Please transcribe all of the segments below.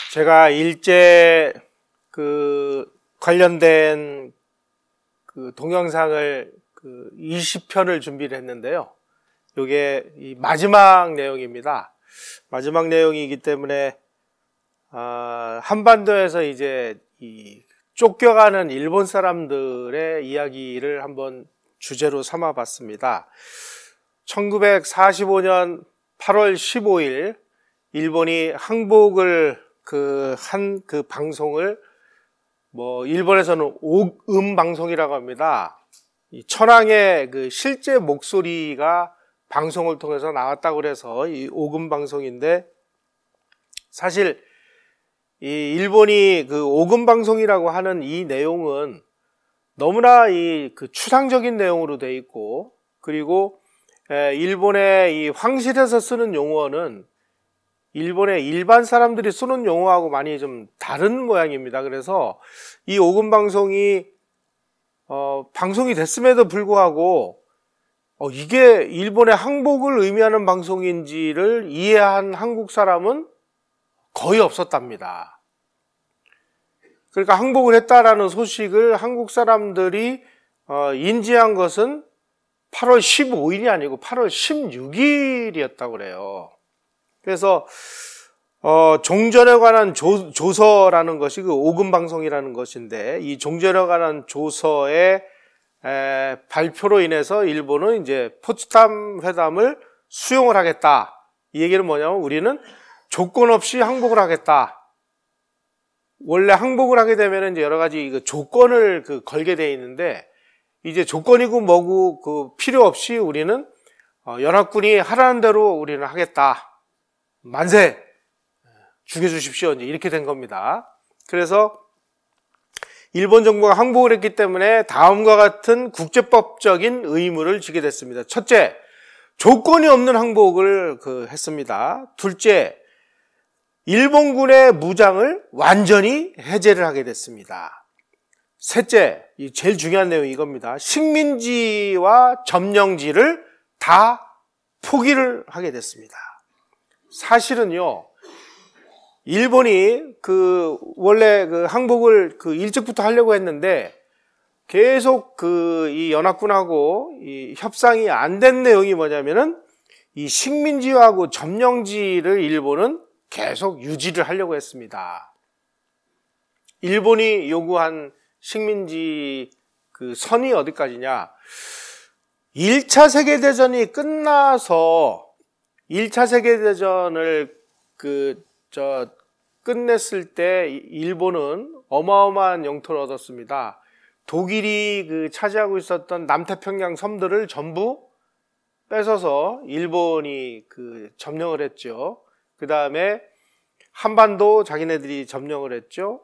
제가 일제 관련된 동영상을 20편을 준비를 했는데요. 이게 이 마지막 내용입니다. 마지막 내용이기 때문에 한반도에서 이제 이 쫓겨가는 일본 사람들의 이야기를 한번 주제로 삼아봤습니다. 1945년 8월 15일 일본이 항복을 한 방송을 일본에서는 오금 방송이라고 합니다. 이 천황의 실제 목소리가 방송을 통해서 나왔다고 그래서 이 오금 방송인데, 사실 이 일본이 오금 방송이라고 하는 이 내용은 너무나 추상적인 내용으로 되어 있고, 그리고 일본의 이 황실에서 쓰는 용어는 일본의 일반 사람들이 쓰는 용어하고 많이 좀 다른 모양입니다. 그래서 이 오금 방송이 방송이 됐음에도 불구하고 이게 일본의 항복을 의미하는 방송인지를 이해한 한국 사람은 거의 없었답니다. 그러니까 항복을 했다라는 소식을 한국 사람들이 인지한 것은 8월 15일이 아니고 8월 16일이었다고 그래요. 그래서 종전에 관한 조서라는 것이 오금 방송이라는 것인데, 이 종전에 관한 조서의 발표로 인해서 일본은 이제 포츠담 회담을 수용을 하겠다. 이 얘기는 뭐냐면 우리는 조건 없이 항복을 하겠다. 원래 항복을 하게 되면 이제 여러 가지 조건을 걸게 돼 있는데, 이제 조건이고 뭐고 필요 없이 우리는 연합군이 하라는 대로 우리는 하겠다. 만세! 죽여주십시오. 이제 이렇게 된 겁니다. 그래서 일본 정부가 항복을 했기 때문에 다음과 같은 국제법적인 의무를 지게 됐습니다. 첫째, 조건이 없는 항복을 했습니다. 둘째, 일본군의 무장을 완전히 해제를 하게 됐습니다. 셋째, 제일 중요한 내용이 이겁니다. 식민지와 점령지를 다 포기를 하게 됐습니다. 사실은요, 일본이 원래 항복을 일찍부터 하려고 했는데 계속 이 연합군하고 이 협상이 안 된 내용이 뭐냐면은 이 식민지하고 점령지를 일본은 계속 유지를 하려고 했습니다. 일본이 요구한 식민지 선이 어디까지냐? 1차 세계대전이 끝나서 1차 세계대전을 끝냈을 때 일본은 어마어마한 영토를 얻었습니다. 독일이 차지하고 있었던 남태평양 섬들을 전부 뺏어서 일본이 점령을 했죠. 그 다음에 한반도 자기네들이 점령을 했죠.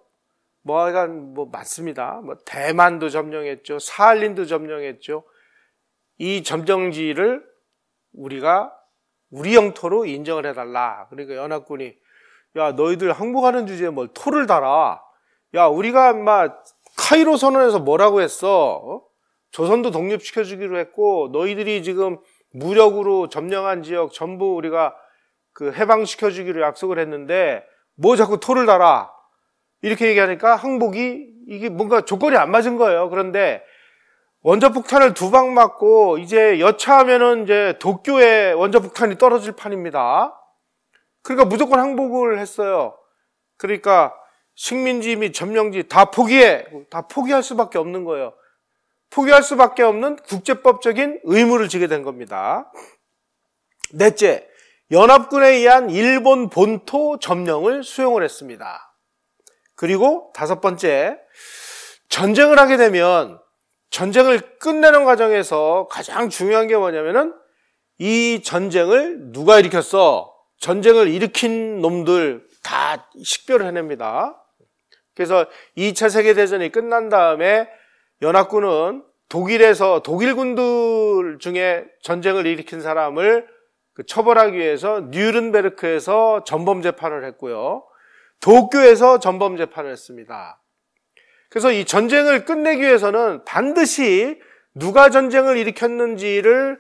많습니다. 대만도 점령했죠. 사할린도 점령했죠. 이 점령지를 우리가 우리 영토로 인정을 해달라. 그러니까 연합군이, 야, 너희들 항복하는 주제에 뭘 토를 달아. 야, 우리가 카이로 선언에서 뭐라고 했어? 조선도 독립시켜주기로 했고, 너희들이 지금 무력으로 점령한 지역 전부 우리가 해방시켜주기로 약속을 했는데 뭐 자꾸 토를 달아. 이렇게 얘기하니까 항복이 이게 뭔가 조건이 안 맞은 거예요. 그런데 원자폭탄을 2방 맞고 이제 여차하면은 이제 도쿄에 원자폭탄이 떨어질 판입니다. 그러니까 무조건 항복을 했어요. 그러니까 식민지 및 점령지 다 포기해. 다 포기할 수밖에 없는 거예요. 포기할 수밖에 없는 국제법적인 의무를 지게 된 겁니다. 넷째, 연합군에 의한 일본 본토 점령을 수용을 했습니다. 그리고 5번째, 전쟁을 하게 되면 전쟁을 끝내는 과정에서 가장 중요한 게 뭐냐면은 이 전쟁을 누가 일으켰어? 전쟁을 일으킨 놈들 다 식별을 해냅니다. 그래서 2차 세계대전이 끝난 다음에 연합군은 독일 군들 중에 전쟁을 일으킨 사람을 처벌하기 위해서 뉘른베르크에서 전범 재판을 했고요. 도쿄에서 전범 재판을 했습니다. 그래서 이 전쟁을 끝내기 위해서는 반드시 누가 전쟁을 일으켰는지를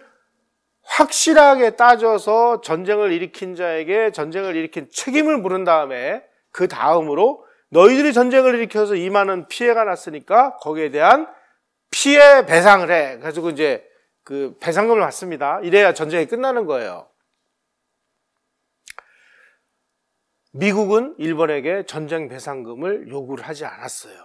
확실하게 따져서 전쟁을 일으킨 자에게 전쟁을 일으킨 책임을 물은 다음에 그 다음으로 너희들이 전쟁을 일으켜서 이 많은 피해가 났으니까 거기에 대한 피해 배상을 해. 그래가지고 이제 그 배상금을 받습니다. 이래야 전쟁이 끝나는 거예요. 미국은 일본에게 전쟁 배상금을 요구를 하지 않았어요.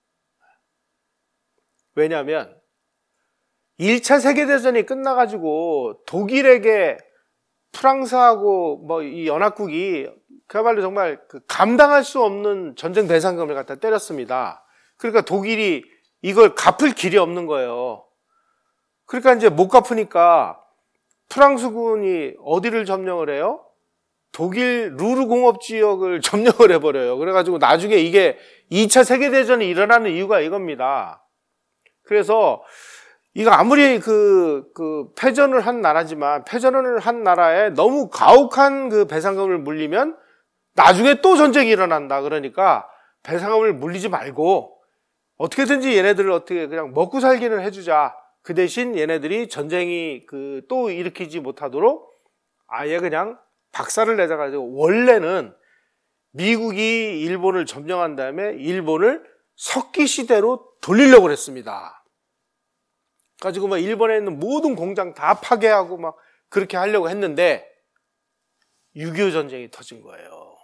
왜냐하면 1차 세계대전이 끝나가지고 독일에게 프랑스하고 뭐 이 연합국이 그야말로 정말 감당할 수 없는 전쟁 배상금을 갖다 때렸습니다. 그러니까 독일이 이걸 갚을 길이 없는 거예요. 그러니까 이제 못 갚으니까 프랑스군이 어디를 점령을 해요? 독일 루르 공업 지역을 점령을 해버려요. 그래가지고 나중에 이게 2차 세계대전이 일어나는 이유가 이겁니다. 그래서 이거 아무리 패전을 한 나라지만 패전을 한 나라에 너무 가혹한 그 배상금을 물리면 나중에 또 전쟁이 일어난다. 그러니까 배상금을 물리지 말고 어떻게든지 얘네들을 어떻게 그냥 먹고 살기는 해주자. 그 대신 얘네들이 전쟁이 또 일으키지 못하도록 아예 그냥 박살을 내자가지고 원래는 미국이 일본을 점령한 다음에 일본을 석기 시대로 돌리려고 했습니다. 가지고 막 일본에 있는 모든 공장 다 파괴하고 막 그렇게 하려고 했는데 6.25 전쟁이 터진 거예요.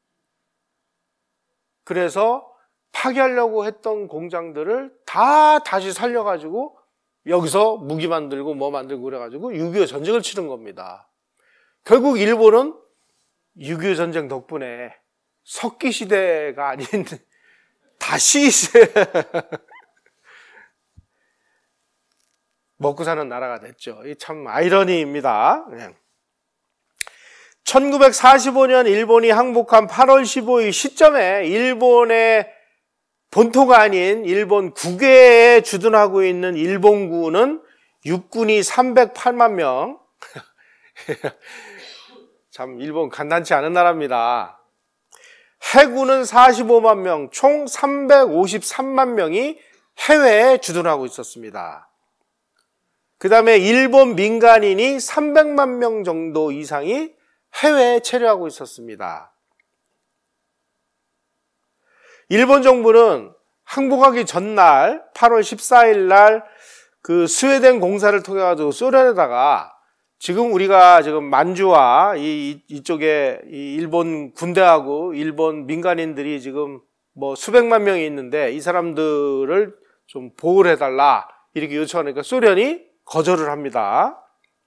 그래서 파괴하려고 했던 공장들을 다 다시 살려가지고 여기서 무기 만들고 뭐 만들고 그래가지고 6.25 전쟁을 치른 겁니다. 결국 일본은 6.25 전쟁 덕분에 석기 시대가 아닌 다시 먹고 사는 나라가 됐죠. 이 참 아이러니입니다. 1945년 일본이 항복한 8월 15일 시점에 일본의 본토가 아닌 일본 국외에 주둔하고 있는 일본군은 육군이 308만 명. 참 일본 간단치 않은 나라입니다. 해군은 45만 명, 총 353만 명이 해외에 주둔하고 있었습니다. 그 다음에 일본 민간인이 300만 명 정도 이상이 해외에 체류하고 있었습니다. 일본 정부는 항복하기 전날 8월 14일 날 그 스웨덴 공사를 통해 가지고 소련에다가 지금 우리가 지금 만주와 이쪽에 이 일본 군대하고 일본 민간인들이 지금 뭐 수백만 명이 있는데 이 사람들을 좀 보호를 해달라 이렇게 요청하니까 소련이 거절을 합니다.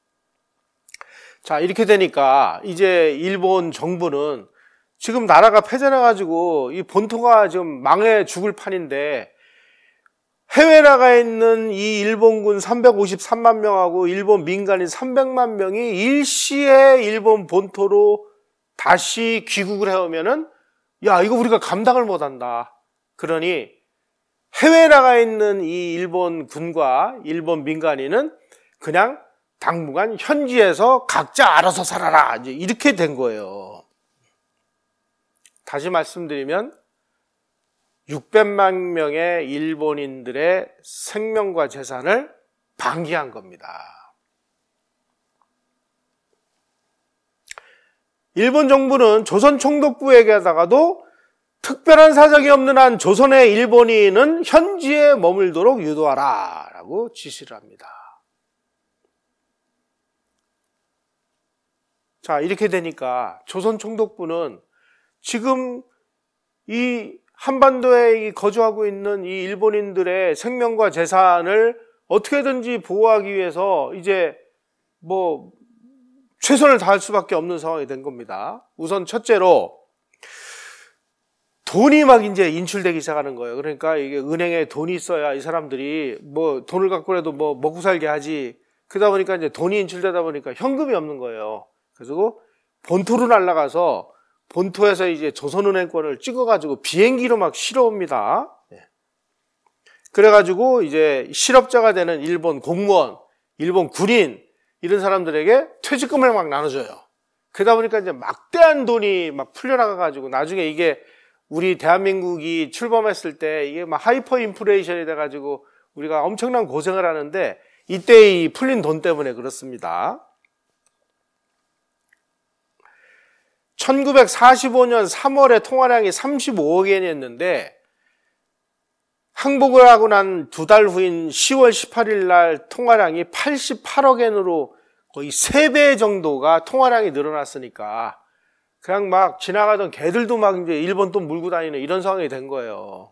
자, 이렇게 되니까 이제 일본 정부는 지금 나라가 패전해가지고 이 본토가 지금 망해 죽을 판인데 해외 나가에 있는 이 일본군 353만 명하고 일본 민간인 300만 명이 일시에 일본 본토로 다시 귀국을 해오면은 야, 이거 우리가 감당을 못한다. 그러니 해외 나가에 있는 이 일본 군과 일본 민간인은 그냥 당분간 현지에서 각자 알아서 살아라. 이제 이렇게 된 거예요. 다시 말씀드리면 600만 명의 일본인들의 생명과 재산을 방기한 겁니다. 일본 정부는 조선 총독부에게다가도 특별한 사정이 없는 한 조선의 일본인은 현지에 머물도록 유도하라 라고 지시를 합니다. 자, 이렇게 되니까 조선 총독부는 지금 이 한반도에 거주하고 있는 이 일본인들의 생명과 재산을 어떻게든지 보호하기 위해서 이제 뭐 최선을 다할 수밖에 없는 상황이 된 겁니다. 우선 첫째로 돈이 막 이제 인출되기 시작하는 거예요. 그러니까 이게 은행에 돈이 있어야 이 사람들이 뭐 돈을 갖고라도 뭐 먹고 살게 하지. 그러다 보니까 이제 돈이 인출되다 보니까 현금이 없는 거예요. 그래서 본토로 날아가서 본토에서 이제 조선은행권을 찍어가지고 비행기로 막 실어옵니다. 그래가지고 이제 실업자가 되는 일본 공무원, 일본 군인 이런 사람들에게 퇴직금을 막 나눠줘요. 그러다 보니까 이제 막대한 돈이 막 풀려나가가지고 나중에 이게 우리 대한민국이 출범했을 때 이게 막 하이퍼 인플레이션이 돼가지고 우리가 엄청난 고생을 하는데 이때 이 풀린 돈 때문에 그렇습니다. 1945년 3월에 통화량이 35억 엔이었는데 항복을 하고 난 2달 후인 10월 18일 날 통화량이 88억 엔으로 거의 3배 정도가 통화량이 늘어났으니까 그냥 막 지나가던 개들도 막 이제 일본 돈 물고 다니는 이런 상황이 된 거예요.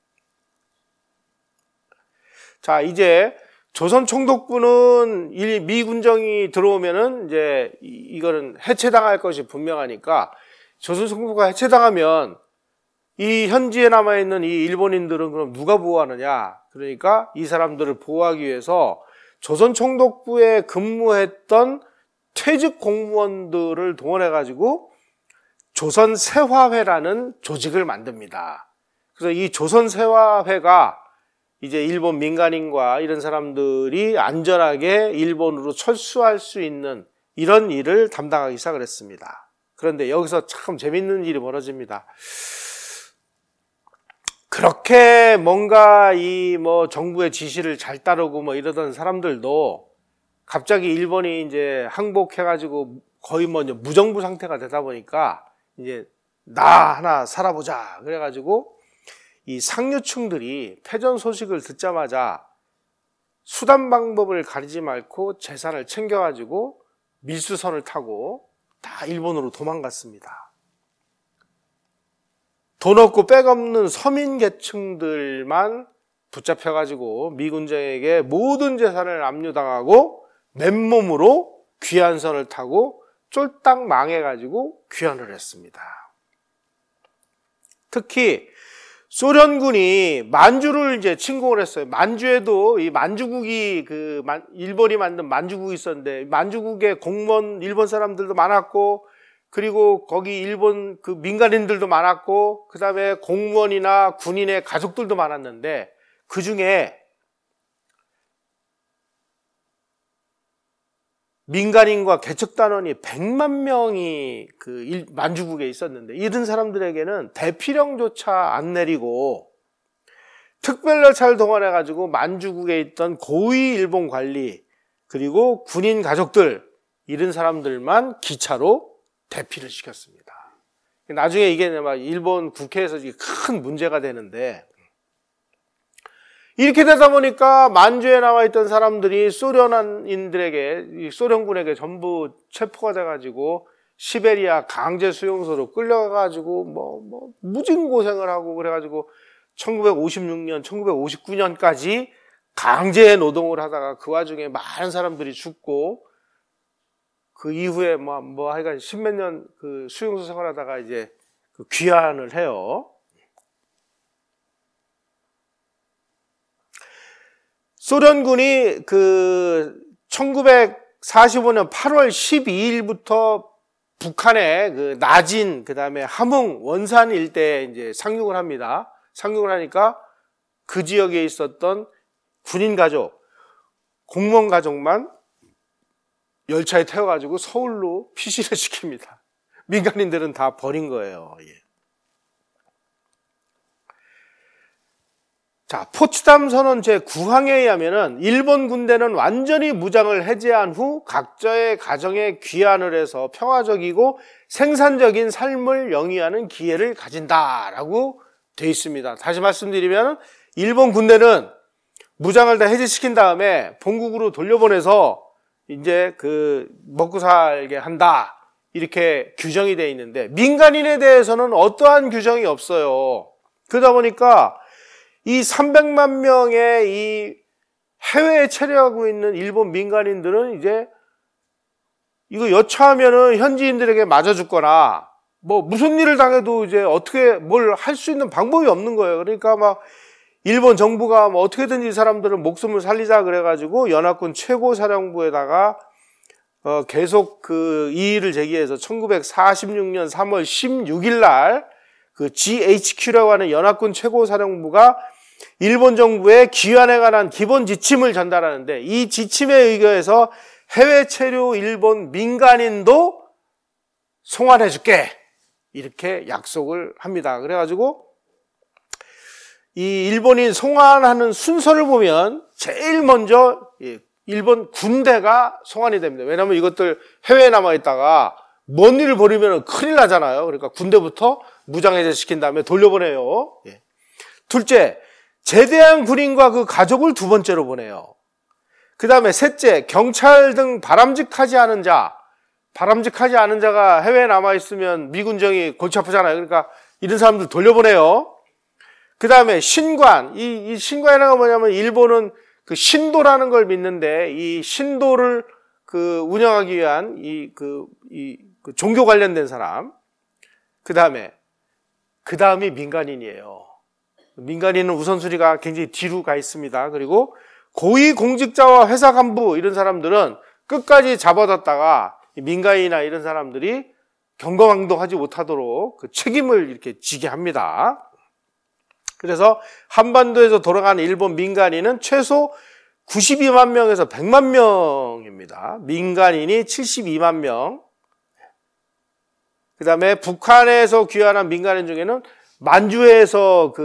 자, 이제 조선 총독부는 이 미 군정이 들어오면은 이제 이거는 해체당할 것이 분명하니까 조선 총독부가 해체당하면 이 현지에 남아있는 이 일본인들은 그럼 누가 보호하느냐? 그러니까 이 사람들을 보호하기 위해서 조선 총독부에 근무했던 퇴직 공무원들을 동원해가지고 조선세화회라는 조직을 만듭니다. 그래서 이 조선세화회가 이제 일본 민간인과 이런 사람들이 안전하게 일본으로 철수할 수 있는 이런 일을 담당하기 시작을 했습니다. 그런데 여기서 참 재밌는 일이 벌어집니다. 그렇게 뭔가 이 뭐 정부의 지시를 잘 따르고 뭐 이러던 사람들도 갑자기 일본이 이제 항복해가지고 거의 뭐 이제 무정부 상태가 되다 보니까 이제 나 하나 살아보자 그래가지고 이 상류층들이 패전 소식을 듣자마자 수단 방법을 가리지 말고 재산을 챙겨가지고 밀수선을 타고 다 일본으로 도망갔습니다. 돈 없고 백 없는 서민 계층들만 붙잡혀가지고 미군정에게 모든 재산을 압류당하고 맨몸으로 귀환선을 타고 쫄딱 망해가지고 귀환을 했습니다. 특히 소련군이 만주를 이제 침공을 했어요. 만주에도 이 만주국이 일본이 만든 만주국이 있었는데 만주국에 공무원 일본 사람들도 많았고 그리고 거기 일본 그 민간인들도 많았고 그 다음에 공무원이나 군인의 가족들도 많았는데 그 중에 민간인과 개척단원이 100만 명이 그 만주국에 있었는데 이런 사람들에게는 대피령조차 안 내리고 특별열차를 동원해가지고 만주국에 있던 고위 일본 관리 그리고 군인 가족들 이런 사람들만 기차로 대피를 시켰습니다. 나중에 이게 막 일본 국회에서 큰 문제가 되는데 이렇게 되다 보니까 만주에 남아있던 사람들이 소련인들에게, 소련군에게 전부 체포가 돼가지고 시베리아 강제 수용소로 끌려가가지고 무진고생을 하고 그래가지고 1956년, 1959년까지 강제 노동을 하다가 그 와중에 많은 사람들이 죽고 그 이후에 하여간 십몇 년 그 수용소 생활하다가 이제 그 귀환을 해요. 소련군이 그 1945년 8월 12일부터 북한의 그 나진, 그 다음에 함흥, 원산 일대에 이제 상륙을 합니다. 상륙을 하니까 그 지역에 있었던 군인 가족, 공무원 가족만 열차에 태워가지고 서울로 피신을 시킵니다. 민간인들은 다 버린 거예요. 예. 자, 포츠담 선언 제9항에 의하면은 일본 군대는 완전히 무장을 해제한 후 각자의 가정에 귀환을 해서 평화적이고 생산적인 삶을 영위하는 기회를 가진다라고 되어 있습니다. 다시 말씀드리면 일본 군대는 무장을 다 해제시킨 다음에 본국으로 돌려보내서 이제 그 먹고 살게 한다 이렇게 규정이 되어 있는데 민간인에 대해서는 어떠한 규정이 없어요. 그러다 보니까 이 300만 명의 이 해외에 체류하고 있는 일본 민간인들은 이제 이거 여차하면은 현지인들에게 맞아 죽거나 무슨 일을 당해도 이제 어떻게 뭘 할 수 있는 방법이 없는 거예요. 그러니까 막 일본 정부가 어떻게든지 이 사람들은 목숨을 살리자 그래가지고 연합군 최고사령부에다가 계속 그 이의를 제기해서 1946년 3월 16일 날 그 GHQ라고 하는 연합군 최고사령부가 일본 정부에 귀환에 관한 기본 지침을 전달하는데 이 지침에 의거해서 해외 체류 일본 민간인도 송환해줄게 이렇게 약속을 합니다. 그래가지고 이 일본인 송환하는 순서를 보면 제일 먼저 일본 군대가 송환이 됩니다. 왜냐하면 이것들 해외에 남아있다가 뭔 일을 벌이면 큰일 나잖아요. 그러니까 군대부터 무장해제 시킨 다음에 돌려보내요. 예. 둘째, 제대한 군인과 그 가족을 두 번째로 보내요. 그 다음에 셋째, 경찰 등 바람직하지 않은 자가 해외에 남아있으면 미군정이 골치 아프잖아요. 그러니까 이런 사람들 돌려보내요. 그 다음에 신관, 이 신관이라는 건 뭐냐면 일본은 그 신도라는 걸 믿는데 이 신도를 그 운영하기 위한 그 종교 관련된 사람. 그 다음이 민간인이에요. 민간인은 우선순위가 굉장히 뒤로 가 있습니다. 그리고 고위공직자와 회사 간부 이런 사람들은 끝까지 잡아뒀다가 민간인이나 이런 사람들이 경거망동하지 못하도록 그 책임을 이렇게 지게 합니다. 그래서 한반도에서 돌아가는 일본 민간인은 최소 92만 명에서 100만 명입니다. 민간인이 72만 명. 그 다음에 북한에서 귀환한 민간인 중에는 만주에서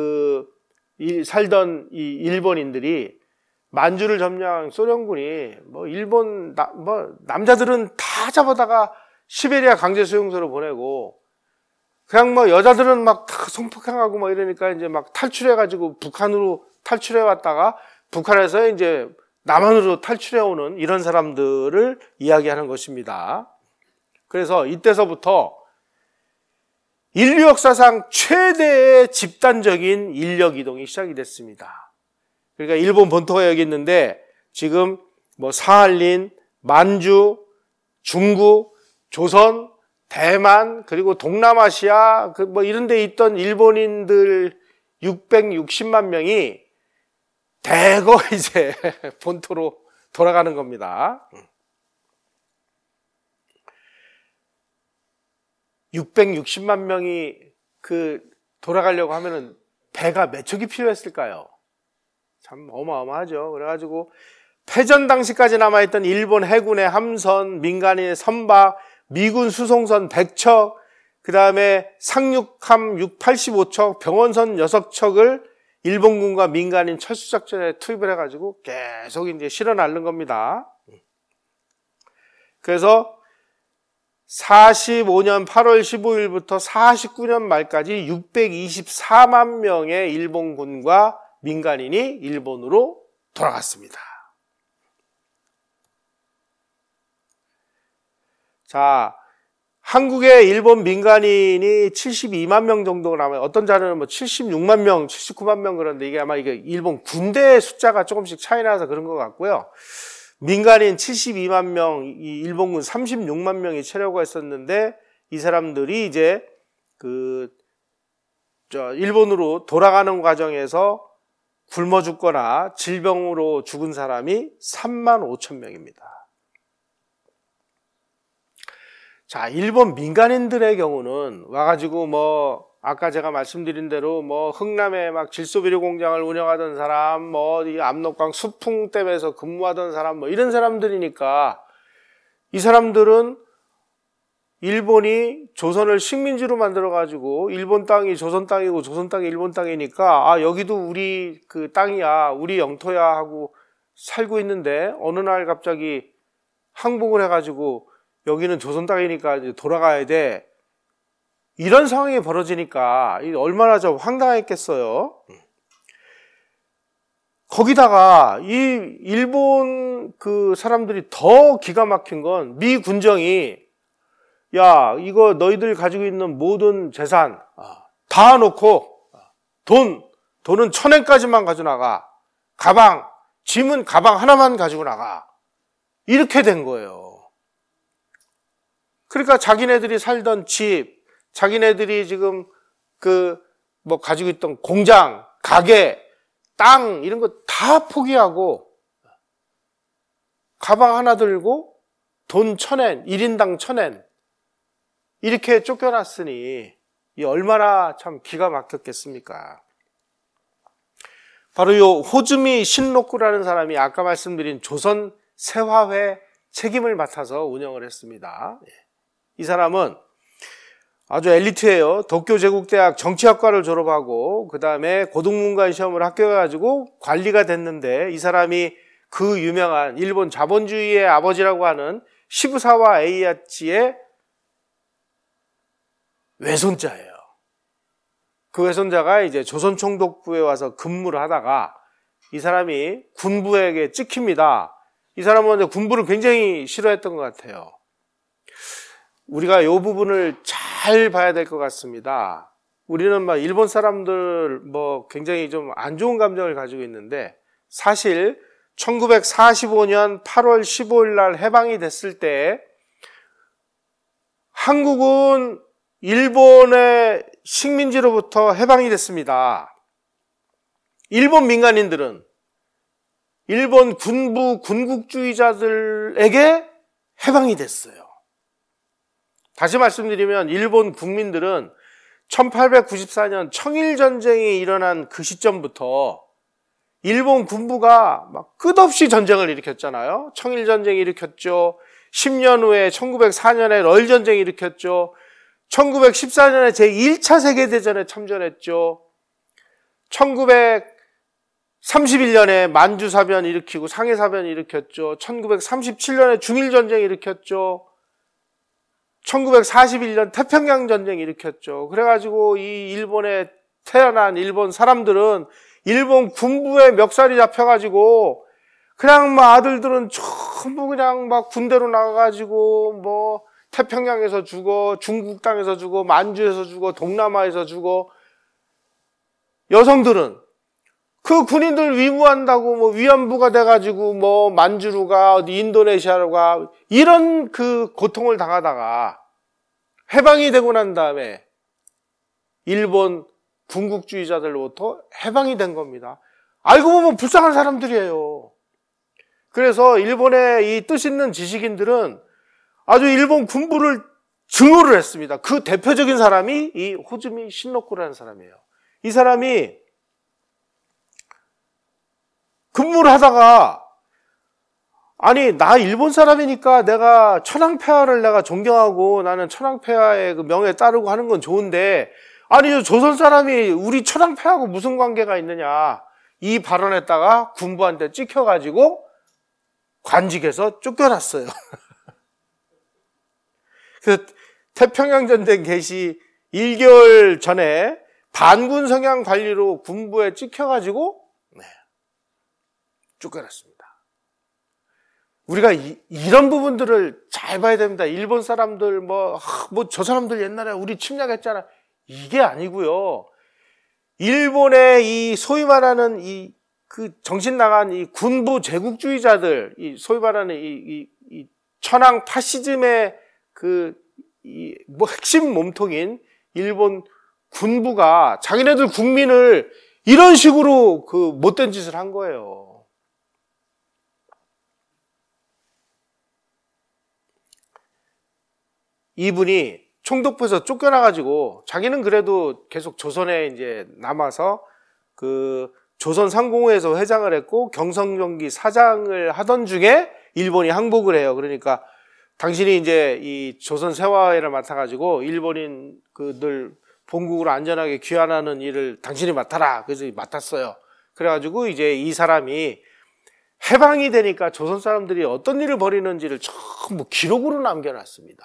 살던 이 일본인들이 만주를 점령한 소련군이 일본 남자들은 다 잡아다가 시베리아 강제 수용소로 보내고 그냥 여자들은 막 다 성폭행하고 이러니까 이제 막 탈출해가지고 북한으로 탈출해 왔다가 북한에서 이제 남한으로 탈출해 오는 이런 사람들을 이야기하는 것입니다. 그래서 이때서부터 인류 역사상 최대의 집단적인 인력 이동이 시작이 됐습니다. 그러니까 일본 본토가 여기 있는데 지금 사할린, 만주, 중국, 조선, 대만, 그리고 동남아시아 이런 데 있던 일본인들 660만 명이 대거 이제 본토로 돌아가는 겁니다. 660만 명이 돌아가려고 하면은 배가 몇 척이 필요했을까요? 참 어마어마하죠. 그래가지고 패전 당시까지 남아있던 일본 해군의 함선, 민간인의 선박, 미군 수송선 100척, 그 다음에 상륙함 85척, 병원선 6척을 일본군과 민간인 철수작전에 투입을 해가지고 계속 이제 실어 날른 겁니다. 그래서 45년 8월 15일부터 49년 말까지 624만 명의 일본군과 민간인이 일본으로 돌아갔습니다. 자, 한국의 일본 민간인이 72만 명 정도가 남아요. 어떤 자료는 76만 명, 79만 명 그런데 이게 아마 일본 군대 숫자가 조금씩 차이 나서 그런 것 같고요. 민간인 72만 명, 이 일본군 36만 명이 체류하고 있었는데 이 사람들이 이제 일본으로 돌아가는 과정에서 굶어 죽거나 질병으로 죽은 사람이 3만 5천 명입니다. 자, 일본 민간인들의 경우는 와가지고 아까 제가 말씀드린 대로 흥남에 질소비료 공장을 운영하던 사람, 이 압록강 수풍댐에서 근무하던 사람, 이런 사람들이니까 이 사람들은 일본이 조선을 식민지로 만들어가지고 일본 땅이 조선 땅이고 조선 땅이 일본 땅이니까 여기도 우리 땅이야, 우리 영토야 하고 살고 있는데 어느 날 갑자기 항복을 해가지고 여기는 조선 땅이니까 이제 돌아가야 돼. 이런 상황이 벌어지니까 얼마나 좀 황당했겠어요. 거기다가 이 일본 사람들이 더 기가 막힌 건 미 군정이 야, 이거 너희들 가지고 있는 모든 재산 다 놓고 돈은 1,000엔까지만 가져나가. 가방, 짐은 가방 하나만 가지고 나가. 이렇게 된 거예요. 그러니까 자기네들이 살던 집, 자기네들이 지금 가지고 있던 공장, 가게, 땅 이런 거 다 포기하고 가방 하나 들고 돈 1,000엔, 1인당 1,000엔 이렇게 쫓겨났으니 이 얼마나 참 기가 막혔겠습니까? 바로 이 호즈미 신로쿠라는 사람이 아까 말씀드린 조선 세화회 책임을 맡아서 운영을 했습니다. 이 사람은 아주 엘리트예요. 도쿄 제국대학 정치학과를 졸업하고 그 다음에 고등문관 시험을 합격해가지고 관리가 됐는데 이 사람이 그 유명한 일본 자본주의의 아버지라고 하는 시부사와 에이야치의 외손자예요. 그 외손자가 이제 조선총독부에 와서 근무를 하다가 이 사람이 군부에게 찍힙니다. 이 사람은 이제 군부를 굉장히 싫어했던 것 같아요. 우리가 이 부분을 잘 봐야 될 것 같습니다. 우리는 막 일본 사람들 굉장히 좀 안 좋은 감정을 가지고 있는데, 사실 1945년 8월 15일 날 해방이 됐을 때 한국은 일본의 식민지로부터 해방이 됐습니다. 일본 민간인들은 일본 군부 군국주의자들에게 해방이 됐어요. 다시 말씀드리면 일본 국민들은 1894년 청일전쟁이 일어난 그 시점부터 일본 군부가 막 끝없이 전쟁을 일으켰잖아요. 청일전쟁이 일으켰죠. 10년 후에 1904년에 러일전쟁이 일으켰죠. 1914년에 제1차 세계대전에 참전했죠. 1931년에 만주사변 일으키고 상해사변 일으켰죠. 1937년에 중일전쟁 일으켰죠. 1941년 태평양전쟁 일으켰죠. 그래가지고 이 일본에 태어난 일본 사람들은 일본 군부의 멱살이 잡혀가지고 그냥 막 아들들은 전부 그냥 막 군대로 나가가지고 태평양에서 죽어, 중국 땅에서 죽어, 만주에서 죽어, 동남아에서 죽어. 여성들은 그 군인들 위무한다고 위안부가 돼가지고 만주로 가, 어디 인도네시아로 가, 이런 그 고통을 당하다가 해방이 되고 난 다음에 일본 군국주의자들로부터 해방이 된 겁니다. 알고 보면 불쌍한 사람들이에요. 그래서 일본의 이 뜻있는 지식인들은 아주 일본 군부를 증오를 했습니다. 그 대표적인 사람이 이 호즈미 신로쿠라는 사람이에요. 이 사람이 근무를 하다가 나 일본 사람이니까 내가 천황폐하를 내가 존경하고 나는 천황폐하의 그 명예에 따르고 하는 건 좋은데, 조선 사람이 우리 천황폐하고 무슨 관계가 있느냐, 이 발언했다가 군부한테 찍혀가지고 관직에서 쫓겨났어요. 그 태평양전쟁 개시 1개월 전에 반군 성향 관리로 군부에 찍혀가지고 쫓겨났습니다. 우리가 이런 부분들을 잘 봐야 됩니다. 일본 사람들 저 사람들 옛날에 우리 침략했잖아, 이게 아니고요. 일본의 이 소위 말하는 그 정신 나간 이 군부 제국주의자들, 이 소위 말하는 이 천황 파시즘의 핵심 몸통인 일본 군부가 자기네들 국민을 이런 식으로 못된 짓을 한 거예요. 이분이 총독부에서 쫓겨나가지고 자기는 그래도 계속 조선에 이제 남아서 조선 상공회에서 회장을 했고 경성정기 사장을 하던 중에 일본이 항복을 해요. 그러니까 당신이 이제 이 조선 세화회를 맡아가지고 일본인 늘 본국으로 안전하게 귀환하는 일을 당신이 맡아라. 그래서 맡았어요. 그래가지고 이제 이 사람이 해방이 되니까 조선 사람들이 어떤 일을 벌이는지를 전부 기록으로 남겨놨습니다.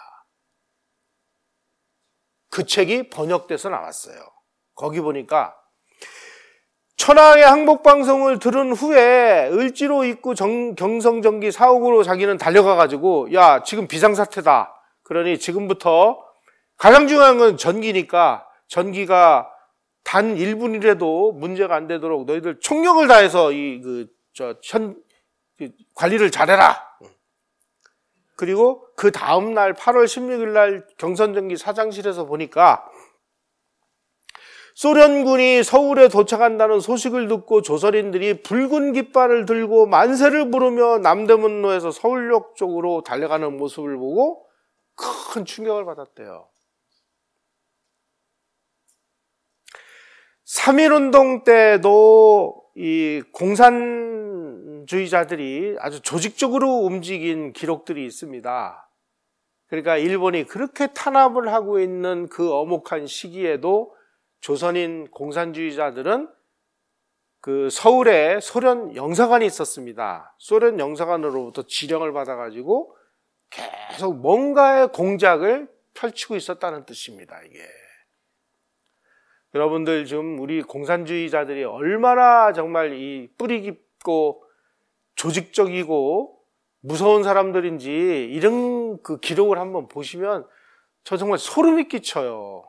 그 책이 번역돼서 나왔어요. 거기 보니까 천황의 항복방송을 들은 후에 을지로 입구 경성정기 사옥으로 자기는 달려가가지고, 야, 지금 비상사태다. 그러니 지금부터 가장 중요한 건 전기니까 전기가 단 1분이라도 문제가 안 되도록 너희들 총력을 다해서 관리를 잘해라. 그리고 그 다음날 8월 16일 날 경선정기 사장실에서 보니까 소련군이 서울에 도착한다는 소식을 듣고 조선인들이 붉은 깃발을 들고 만세를 부르며 남대문로에서 서울역 쪽으로 달려가는 모습을 보고 큰 충격을 받았대요. 3.1운동 때도 이 공산주의자들이 아주 조직적으로 움직인 기록들이 있습니다. 그러니까 일본이 그렇게 탄압을 하고 있는 그 엄혹한 시기에도 조선인 공산주의자들은 서울에 소련 영사관이 있었습니다. 소련 영사관으로부터 지령을 받아가지고 계속 뭔가의 공작을 펼치고 있었다는 뜻입니다, 이게. 여러분들 지금 우리 공산주의자들이 얼마나 정말 이 뿌리 깊고 조직적이고 무서운 사람들인지 이런 그 기록을 한번 보시면 저 정말 소름이 끼쳐요.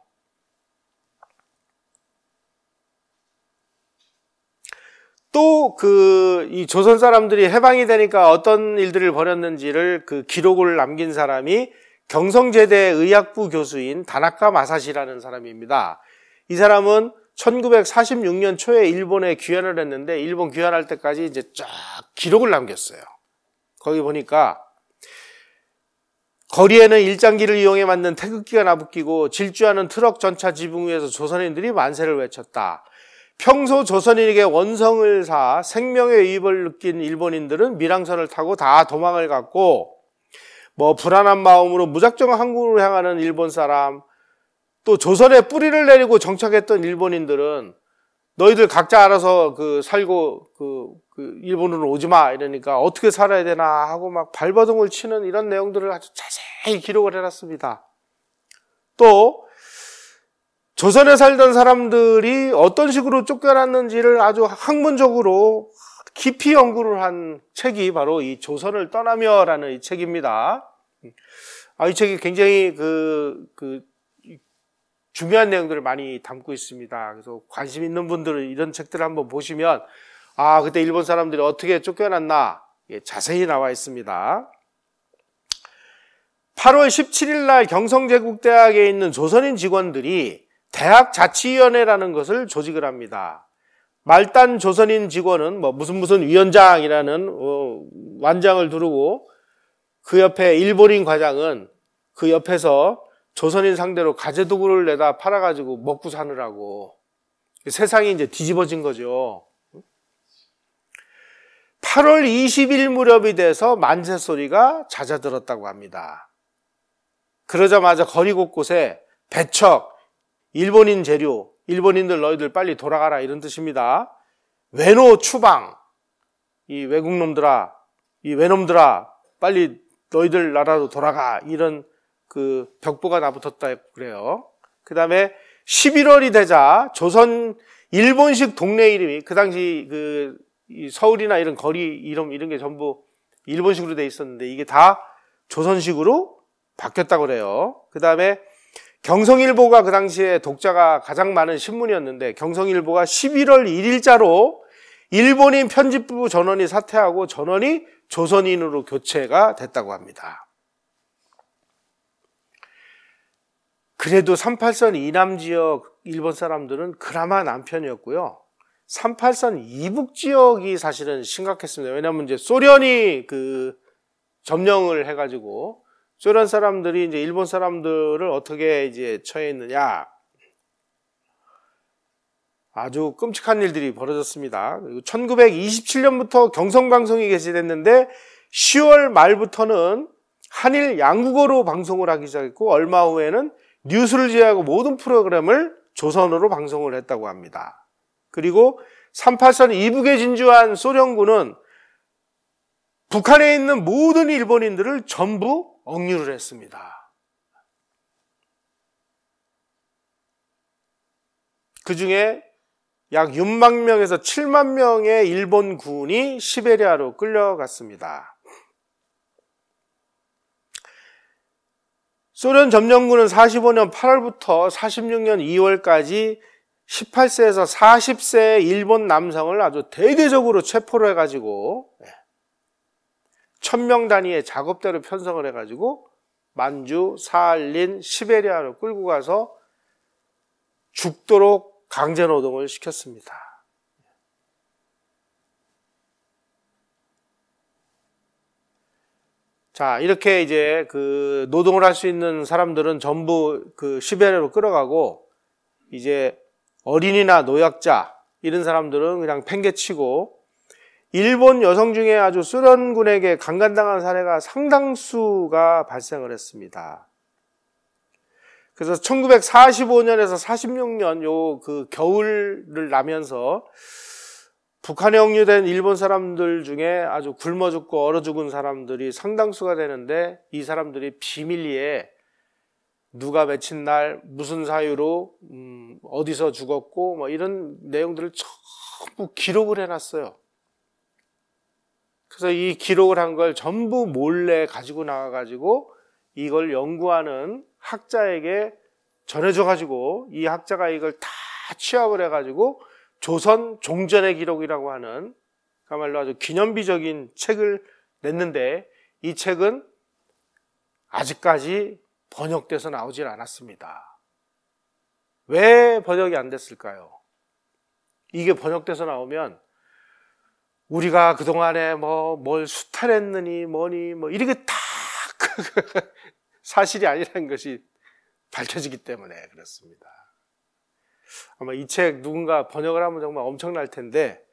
또 이 조선 사람들이 해방이 되니까 어떤 일들을 벌였는지를 그 기록을 남긴 사람이 경성제대 의학부 교수인 다나카 마사시라는 사람입니다. 이 사람은 1946년 초에 일본에 귀환을 했는데 일본 귀환할 때까지 이제 쫙 기록을 남겼어요. 거기 보니까 거리에는 일장기를 이용해 만든 태극기가 나부끼고 질주하는 트럭 전차 지붕 위에서 조선인들이 만세를 외쳤다. 평소 조선인에게 원성을 사 생명의 위협을 느낀 일본인들은 밀항선을 타고 다 도망을 갔고 불안한 마음으로 무작정 한국으로 향하는 일본 사람, 또 조선에 뿌리를 내리고 정착했던 일본인들은 너희들 각자 알아서 살고 일본으로 오지 마 이러니까 어떻게 살아야 되나 하고 막 발버둥을 치는 이런 내용들을 아주 자세히 기록을 해놨습니다. 또 조선에 살던 사람들이 어떤 식으로 쫓겨났는지를 아주 학문적으로 깊이 연구를 한 책이 바로 이 조선을 떠나며라는 이 책입니다. 이 책이 굉장히 중요한 내용들을 많이 담고 있습니다. 그래서 관심 있는 분들은 이런 책들을 한번 보시면 그때 일본 사람들이 어떻게 쫓겨났나 자세히 나와 있습니다. 8월 17일 날 경성제국대학에 있는 조선인 직원들이 대학자치위원회라는 것을 조직을 합니다. 말단 조선인 직원은 무슨 위원장이라는 완장을 두르고 그 옆에 일본인 과장은 그 옆에서 조선인 상대로 가재도구를 내다 팔아가지고 먹고 사느라고 세상이 이제 뒤집어진 거죠. 8월 20일 무렵이 돼서 만세 소리가 잦아들었다고 합니다. 그러자마자 거리 곳곳에 배척, 일본인 재료, 일본인들 너희들 빨리 돌아가라 이런 뜻입니다. 외노 추방, 이 외국놈들아, 이 외놈들아 빨리 너희들 나라로 돌아가 이런 벽보가 나붙었다 그래요. 그 다음에 11월이 되자 조선 일본식 동네 이름이 그 당시 이 서울이나 이런 거리 이름 이런 게 전부 일본식으로 돼 있었는데 이게 다 조선식으로 바뀌었다고 그래요. 그 다음에 경성일보가 그 당시에 독자가 가장 많은 신문이었는데 경성일보가 11월 1일자로 일본인 편집부 전원이 사퇴하고 전원이 조선인으로 교체가 됐다고 합니다. 그래도 38선 이남 지역 일본 사람들은 그나마 남편이었고요. 38선 이북 지역이 사실은 심각했습니다. 왜냐하면 이제 소련이 점령을 해가지고 소련 사람들이 이제 일본 사람들을 어떻게 이제 처해있느냐. 아주 끔찍한 일들이 벌어졌습니다. 그리고 1927년부터 경성방송이 개시됐는데 10월 말부터는 한일 양국어로 방송을 하기 시작했고 얼마 후에는 뉴스를 제외하고 모든 프로그램을 조선어로 방송을 했다고 합니다. 그리고 38선 이북에 진주한 소련군은 북한에 있는 모든 일본인들을 전부 억류를 했습니다. 그 중에 약 6만 명에서 7만 명의 일본 군이 시베리아로 끌려갔습니다. 소련 점령군은 45년 8월부터 46년 2월까지 18세에서 40세의 일본 남성을 아주 대대적으로 체포를 해가지고 1000명 단위의 작업대로 편성을 해가지고 만주, 사할린, 시베리아로 끌고 가서 죽도록 강제노동을 시켰습니다. 자, 이렇게 이제 노동을 할 수 있는 사람들은 전부 시베리아로 끌어가고 이제 어린이나 노약자 이런 사람들은 그냥 팽개치고 일본 여성 중에 아주 소련군에게 강간당한 사례가 상당수가 발생을 했습니다. 그래서 1945년에서 46년 겨울을 나면서 북한에 억류된 일본 사람들 중에 아주 굶어 죽고 얼어 죽은 사람들이 상당수가 되는데 이 사람들이 비밀리에 누가 며칠 날 무슨 사유로 어디서 죽었고 뭐 이런 내용들을 전부 기록을 해놨어요. 그래서 이 기록을 한 걸 전부 몰래 가지고 나와가지고 이걸 연구하는 학자에게 전해줘가지고 이 학자가 이걸 다 취합을 해가지고 조선 종전의 기록이라고 하는 그야말로 아주 기념비적인 책을 냈는데 이 책은 아직까지 번역돼서 나오질 않았습니다. 왜 번역이 안 됐을까요? 이게 번역돼서 나오면 우리가 그동안에 뭘 수탈했느니 뭐니 뭐 이렇게 다 사실이 아니라는 것이 밝혀지기 때문에 그렇습니다. 아마 이 책 누군가 번역을 하면 정말 엄청날 텐데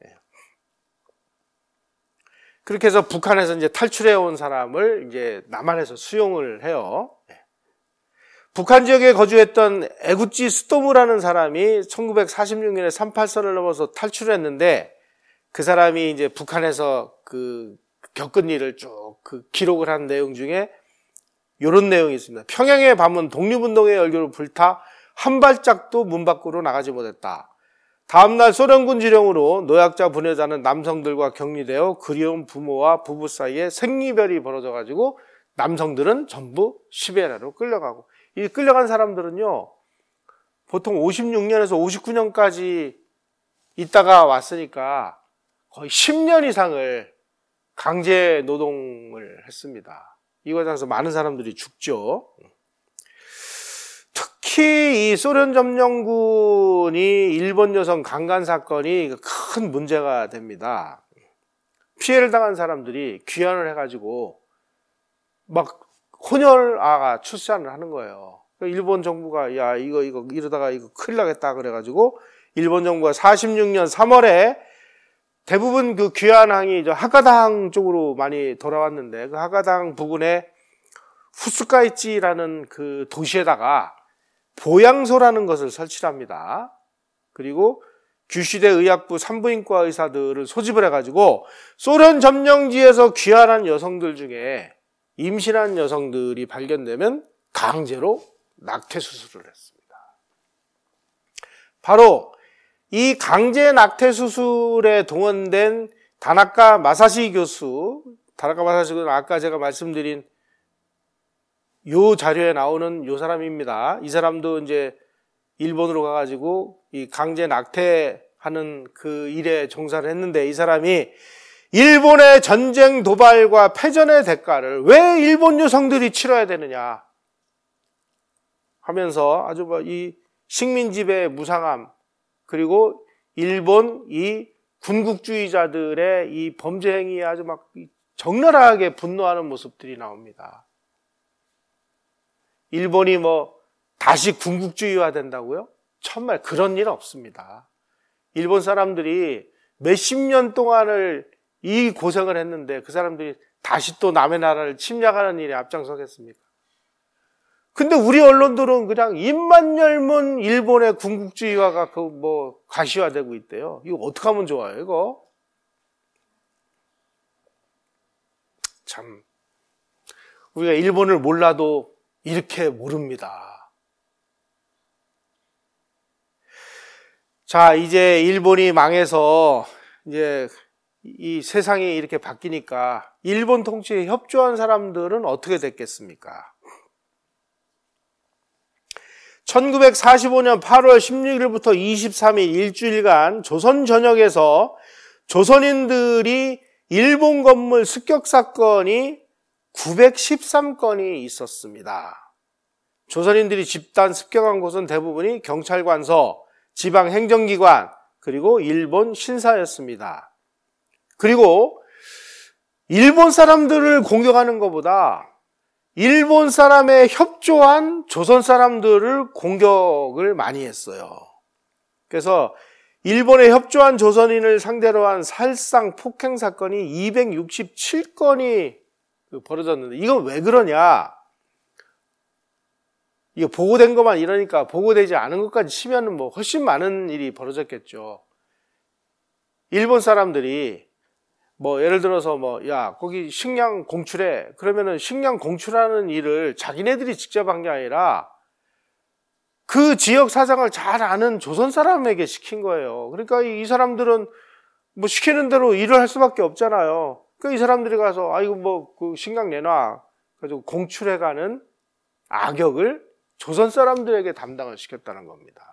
그렇게 해서 북한에서 이제 탈출해 온 사람을 이제 남한에서 수용을 해요. 북한 지역에 거주했던 에구치 스토무라는 사람이 1946년에 38선을 넘어서 탈출을 했는데 그 사람이 이제 북한에서 그 겪은 일을 쭉 그 기록을 한 내용 중에 이런 내용이 있습니다. 평양의 밤은 독립운동의 열기로 불타 한 발짝도 문 밖으로 나가지 못했다. 다음날 소련군 지령으로 노약자 부녀자는 남성들과 격리되어 그리운 부모와 부부 사이에 생이별이 벌어져가지고 남성들은 전부 시베리아로 끌려가고 이 끌려간 사람들은요 보통 56년에서 59년까지 있다가 왔으니까 거의 10년 이상을 강제 노동을 했습니다. 이 과정에서 많은 사람들이 죽죠. 특히 이 소련 점령군이 일본 여성 강간 사건이 큰 문제가 됩니다. 피해를 당한 사람들이 귀환을 해가지고 막 혼혈아가 출산을 하는 거예요. 일본 정부가 야 이거 이러다가 이거 큰일 나겠다 그래가지고 일본 정부가 46년 3월에 대부분 그 귀환항이 하가당 쪽으로 많이 돌아왔는데 그 하가당 부근에 후스카이치라는 그 도시에다가 보양소라는 것을 설치합니다. 그리고 규시대 의학부 산부인과 의사들을 소집을 해가지고 소련 점령지에서 귀환한 여성들 중에 임신한 여성들이 발견되면 강제로 낙태 수술을 했습니다. 바로 이 강제 낙태 수술에 동원된 다나카 마사시 교수, 다나카 마사시 교수는 아까 제가 말씀드린 요 자료에 나오는 요 사람입니다. 이 사람도 이제 일본으로 가가지고 이 강제 낙태하는 그 일에 종사를 했는데 이 사람이 일본의 전쟁 도발과 패전의 대가를 왜 일본 여성들이 치러야 되느냐 하면서 아주 이 식민지배의 무상함 그리고 일본 이 군국주의자들의 이 범죄 행위에 아주 막 적나라하게 분노하는 모습들이 나옵니다. 일본이 다시 군국주의화 된다고요? 정말 그런 일 없습니다. 일본 사람들이 몇십 년 동안을 이 고생을 했는데 그 사람들이 다시 또 남의 나라를 침략하는 일에 앞장서겠습니까? 근데 우리 언론들은 그냥 입만 열면 일본의 군국주의화가 가시화되고 있대요. 이거 어떻게 하면 좋아요, 이거? 참, 우리가 일본을 몰라도 이렇게 모릅니다. 자, 이제 일본이 망해서 이제 이 세상이 이렇게 바뀌니까 일본 통치에 협조한 사람들은 어떻게 됐겠습니까? 1945년 8월 16일부터 23일 일주일간 조선 전역에서 조선인들이 일본 건물 습격 사건이 913건이 있었습니다. 조선인들이 집단 습격한 곳은 대부분이 경찰관서, 지방행정기관, 그리고 일본 신사였습니다. 그리고 일본 사람들을 공격하는 것보다 일본 사람에 협조한 조선 사람들을 공격을 많이 했어요. 그래서 일본에 협조한 조선인을 상대로 한 살상 폭행 사건이 267건이 벌어졌는데 이건 왜 그러냐? 이거 보고된 것만 이러니까 보고되지 않은 것까지 치면은 훨씬 많은 일이 벌어졌겠죠. 일본 사람들이 예를 들어서 야, 거기 식량 공출해. 그러면은 식량 공출하는 일을 자기네들이 직접 한 게 아니라 그 지역 사정을 잘 아는 조선 사람에게 시킨 거예요. 그러니까 이 사람들은 뭐 시키는 대로 일을 할 수밖에 없잖아요. 그러니까 이 사람들이 가서 이거 뭐 그 신각 내놔 가지고 공출해가는 악역을 조선 사람들에게 담당을 시켰다는 겁니다.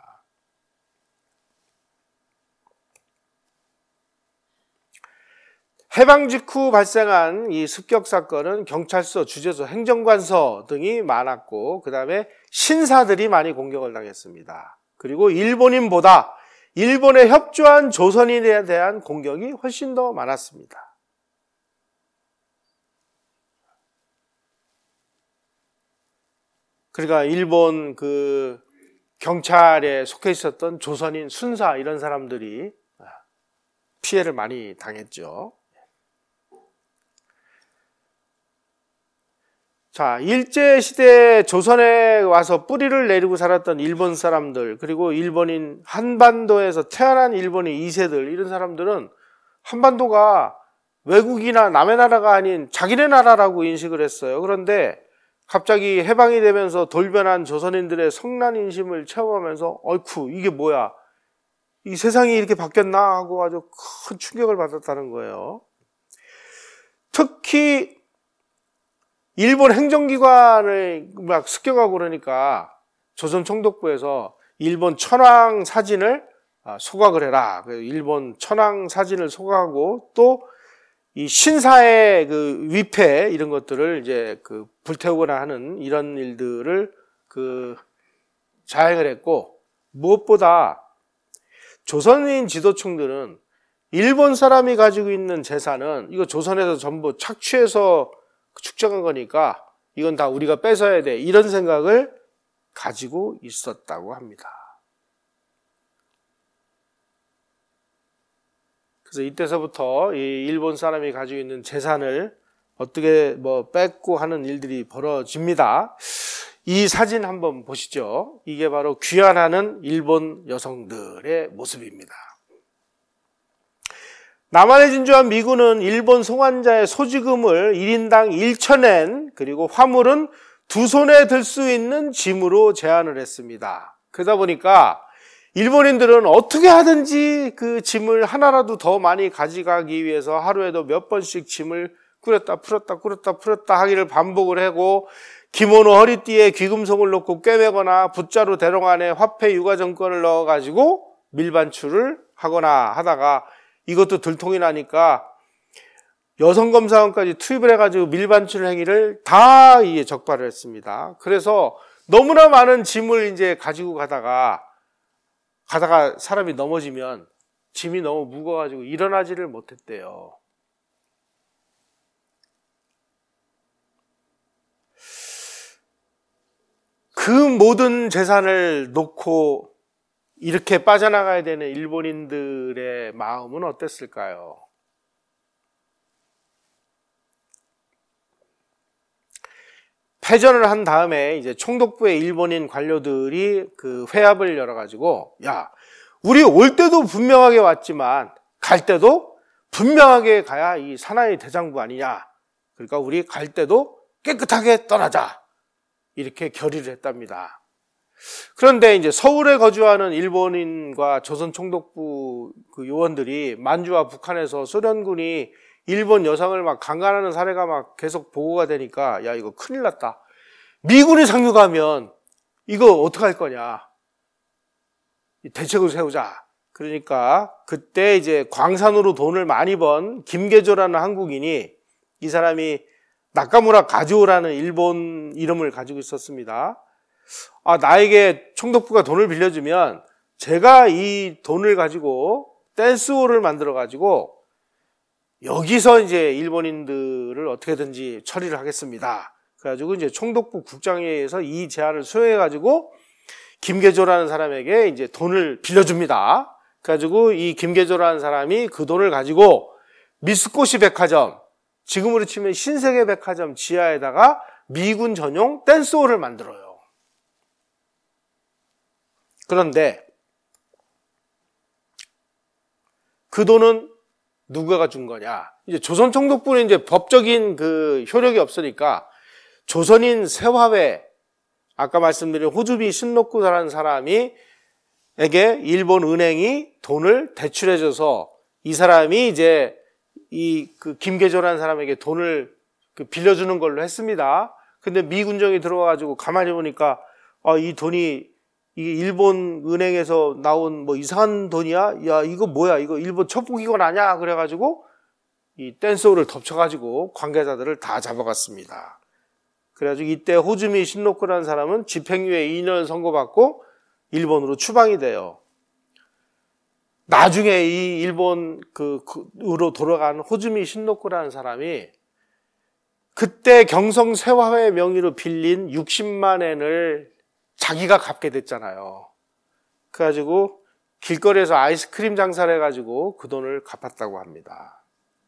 해방 직후 발생한 이 습격 사건은 경찰서, 주재소, 행정관서 등이 많았고 그 다음에 신사들이 많이 공격을 당했습니다. 그리고 일본인보다 일본에 협조한 조선인에 대한 공격이 훨씬 더 많았습니다. 그러니까 일본 그 경찰에 속해 있었던 조선인, 순사 이런 사람들이 피해를 많이 당했죠. 자, 일제시대 조선에 와서 뿌리를 내리고 살았던 일본 사람들, 그리고 일본인, 한반도에서 태어난 일본인 2세들, 이런 사람들은 한반도가 외국이나 남의 나라가 아닌 자기네 나라라고 인식을 했어요. 그런데 갑자기 해방이 되면서 돌변한 조선인들의 성난 인심을 체험하면서 어이쿠, 이게 뭐야? 이 세상이 이렇게 바뀌었나? 하고 아주 큰 충격을 받았다는 거예요. 특히 일본 행정기관을 막 습격하고 그러니까 조선 총독부에서 일본 천황 사진을 소각을 해라. 일본 천황 사진을 소각하고 또 이 신사의 그 위패 이런 것들을 이제 그 불태우거나 하는 이런 일들을 그 자행을 했고, 무엇보다 조선인 지도층들은 일본 사람이 가지고 있는 재산은 이거 조선에서 전부 착취해서 축적한 거니까 이건 다 우리가 뺏어야 돼, 이런 생각을 가지고 있었다고 합니다. 그래서 이때서부터 이 일본 사람이 가지고 있는 재산을 어떻게 뭐 뺏고 하는 일들이 벌어집니다. 이 사진 한번 보시죠. 이게 바로 귀환하는 일본 여성들의 모습입니다. 남한에 진주한 미군은 일본 송환자의 소지금을 1인당 1,000엔, 그리고 화물은 2손에 들 수 있는 짐으로 제한을 했습니다. 그러다 보니까 일본인들은 어떻게 하든지 그 짐을 하나라도 더 많이 가져가기 위해서 하루에도 몇 번씩 짐을 꾸렸다 풀었다 하기를 반복을 하고, 기모노 허리띠에 귀금속을 넣고 꿰매거나 붓자루 대롱 안에 화폐 유가정권을 넣어가지고 밀반출을 하거나 하다가 이것도 들통이 나니까 여성검사원까지 투입을 해가지고 밀반출 행위를 다 적발을 했습니다. 그래서 너무나 많은 짐을 이제 가지고 가다가 사람이 넘어지면 짐이 너무 무거워가지고 일어나지를 못했대요. 그 모든 재산을 놓고 이렇게 빠져나가야 되는 일본인들의 마음은 어땠을까요? 패전을 한 다음에 이제 총독부의 일본인 관료들이 그 회합을 열어가지고, 야, 우리 올 때도 분명하게 왔지만 갈 때도 분명하게 가야 이 사나이 대장부 아니냐. 그러니까 우리 갈 때도 깨끗하게 떠나자. 이렇게 결의를 했답니다. 그런데 이제 서울에 거주하는 일본인과 조선 총독부 그 요원들이 만주와 북한에서 소련군이 일본 여성을 막 강간하는 사례가 막 계속 보고가 되니까, 야, 이거 큰일 났다. 미군이 상륙하면 이거 어떡할 거냐. 대책을 세우자. 그러니까 그때 이제 광산으로 돈을 많이 번 김계조라는 한국인이, 이 사람이 나카무라 가즈오라는 일본 이름을 가지고 있었습니다. 나에게 총독부가 돈을 빌려주면 제가 이 돈을 가지고 댄스홀을 만들어 가지고 여기서 이제 일본인들을 어떻게든지 처리를 하겠습니다. 그래가지고 이제 총독부 국장회의에서 이 제안을 수용해가지고 김계조라는 사람에게 이제 돈을 빌려줍니다. 그래가지고 이 김계조라는 사람이 그 돈을 가지고 미쓰코시 백화점, 지금으로 치면 신세계 백화점 지하에다가 미군 전용 댄스홀을 만들어요. 그런데 그 돈은 누가 준 거냐? 이제 조선 총독부는 이제 법적인 그 효력이 없으니까 조선인 세화회, 아까 말씀드린 호즈미 신로쿠라는 사람이 에게 일본 은행이 돈을 대출해줘서 이 사람이 이제 그 김계조라는 사람에게 돈을 빌려주는 걸로 했습니다. 근데 미 군정이 들어와가지고 가만히 보니까 이 돈이 이 일본 은행에서 나온 뭐 이상한 돈이야? 야, 이거 뭐야? 이거 일본 첩보기관 아니야? 그래가지고 이 댄소를 덮쳐가지고 관계자들을 다 잡아갔습니다. 그래가지고 이때 호즈미 신로쿠라는 사람은 집행유예 2년 선고받고 일본으로 추방이 돼요. 나중에 이 일본으로 돌아간 호즈미 신로쿠라는 사람이 그때 경성세화회 명의로 빌린 60만 엔을 자기가 갚게 됐잖아요. 그래가지고 길거리에서 아이스크림 장사를 해가지고 그 돈을 갚았다고 합니다.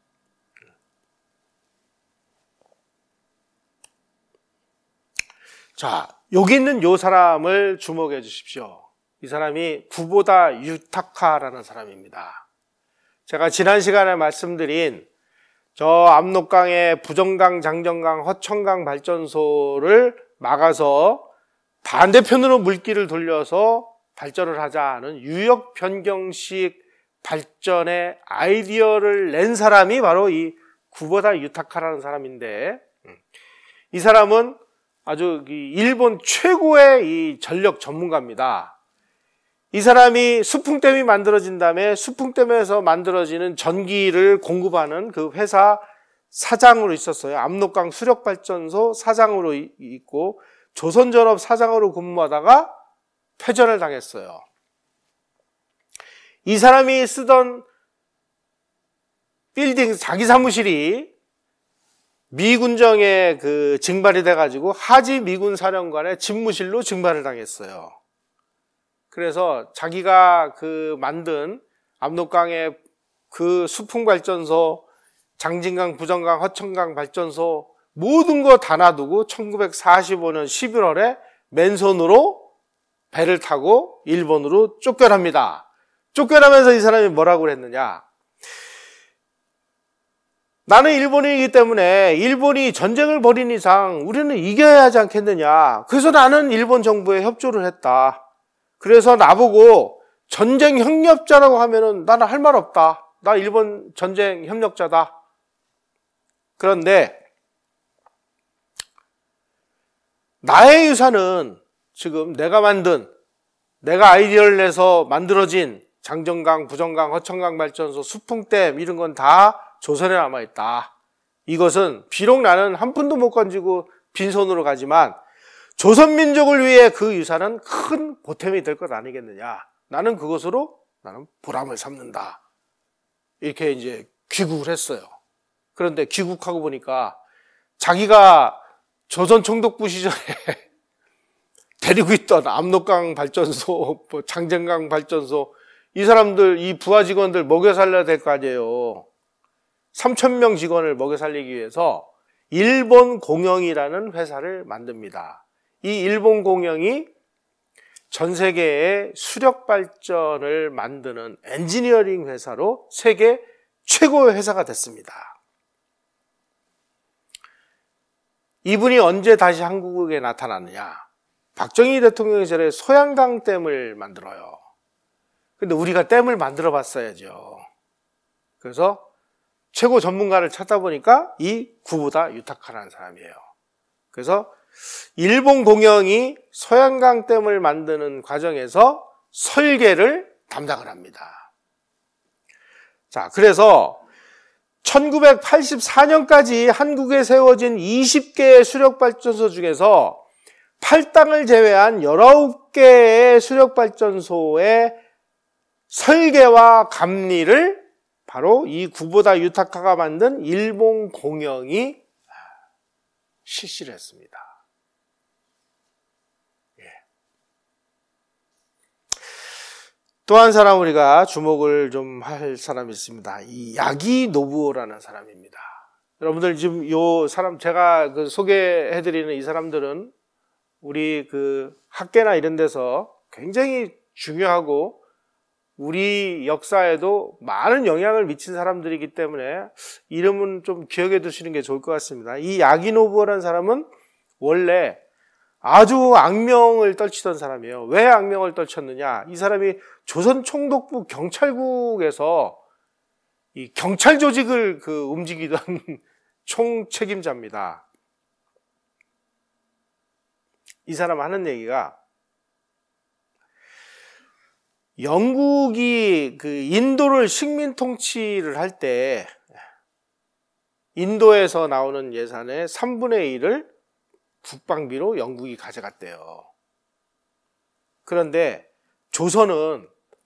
자, 여기 있는 이 사람을 주목해 주십시오. 이 사람이 구보다 유타카라는 사람입니다. 제가 지난 시간에 말씀드린 저 압록강의 부정강, 장정강, 허천강 발전소를 막아서 반대편으로 물길을 돌려서 발전을 하자는 유역 변경식 발전의 아이디어를 낸 사람이 바로 이 구보다 유타카라는 사람인데, 이 사람은 아주 일본 최고의 이 전력 전문가입니다. 이 사람이 수풍댐이 만들어진 다음에 수풍댐에서 만들어지는 전기를 공급하는 그 회사 사장으로 있었어요. 압록강 수력발전소 사장으로 있고 조선전업 사장으로 근무하다가 퇴전을 당했어요. 이 사람이 쓰던 빌딩, 자기 사무실이 미군정에 증발이 돼가지고 하지 미군 사령관의 집무실로 증발을 당했어요. 그래서 자기가 만든 압록강의 그 수풍발전소, 장진강, 부정강, 허천강 발전소 모든 거 다 놔두고 1945년 11월에 맨손으로 배를 타고 일본으로 쫓겨납니다. 쫓겨나면서 이 사람이 뭐라고 했느냐? 나는 일본인이기 때문에 일본이 전쟁을 벌인 이상 우리는 이겨야 하지 않겠느냐. 그래서 나는 일본 정부에 협조를 했다. 그래서 나보고 전쟁 협력자라고 하면은 나는 할 말 없다. 나 일본 전쟁 협력자다. 그런데 나의 유산은 지금 내가 아이디어를 내서 만들어진 장정강, 부정강, 허천강 발전소, 수풍댐 이런 건 다 조선에 남아있다. 이것은 비록 나는 한 푼도 못 건지고 빈손으로 가지만 조선민족을 위해 그 유산은 큰 보탬이 될 것 아니겠느냐. 나는 그것으로 나는 보람을 삼는다. 이렇게 이제 귀국을 했어요. 그런데 귀국하고 보니까 자기가 조선 총독부 시절에 데리고 있던 압록강 발전소, 장정강 발전소 이 사람들, 이 부하 직원들 먹여 살려야 될 거 아니에요. 3,000명 직원을 먹여 살리기 위해서 일본 공영이라는 회사를 만듭니다. 이 일본 공영이 전 세계의 수력 발전을 만드는 엔지니어링 회사로 세계 최고의 회사가 됐습니다. 이분이 언제 다시 한국에 나타났느냐? 박정희 대통령 시절에 소양강 댐을 만들어요. 근데 우리가 댐을 만들어 봤어야죠. 그래서 최고 전문가를 찾다 보니까 이 구보다 유타카라는 사람이에요. 그래서 일본 공영이 소양강 댐을 만드는 과정에서 설계를 담당을 합니다. 자, 그래서 1984년까지 한국에 세워진 20개의 수력발전소 중에서 8당을 제외한 19개의 수력발전소의 설계와 감리를 바로 이 구보다 유타카가 만든 일본 공영이 실시를 했습니다. 또 한 사람 우리가 주목을 좀 할 사람이 있습니다. 이 야기 노부오라는 사람입니다. 여러분들 지금 요 사람 제가 소개해드리는 이 사람들은 우리 학계나 이런 데서 굉장히 중요하고 우리 역사에도 많은 영향을 미친 사람들이기 때문에 이름은 좀 기억해 두시는 게 좋을 것 같습니다. 이 야기 노부오라는 사람은 원래 아주 악명을 떨치던 사람이에요. 왜 악명을 떨쳤느냐? 이 사람이 조선 총독부 경찰국에서 이 경찰 조직을 움직이던 총책임자입니다. 이 사람 하는 얘기가 영국이 인도를 식민 통치를 할 때 인도에서 나오는 예산의 3분의 1을 국방비로 영국이 가져갔대요. 그런데 조선에서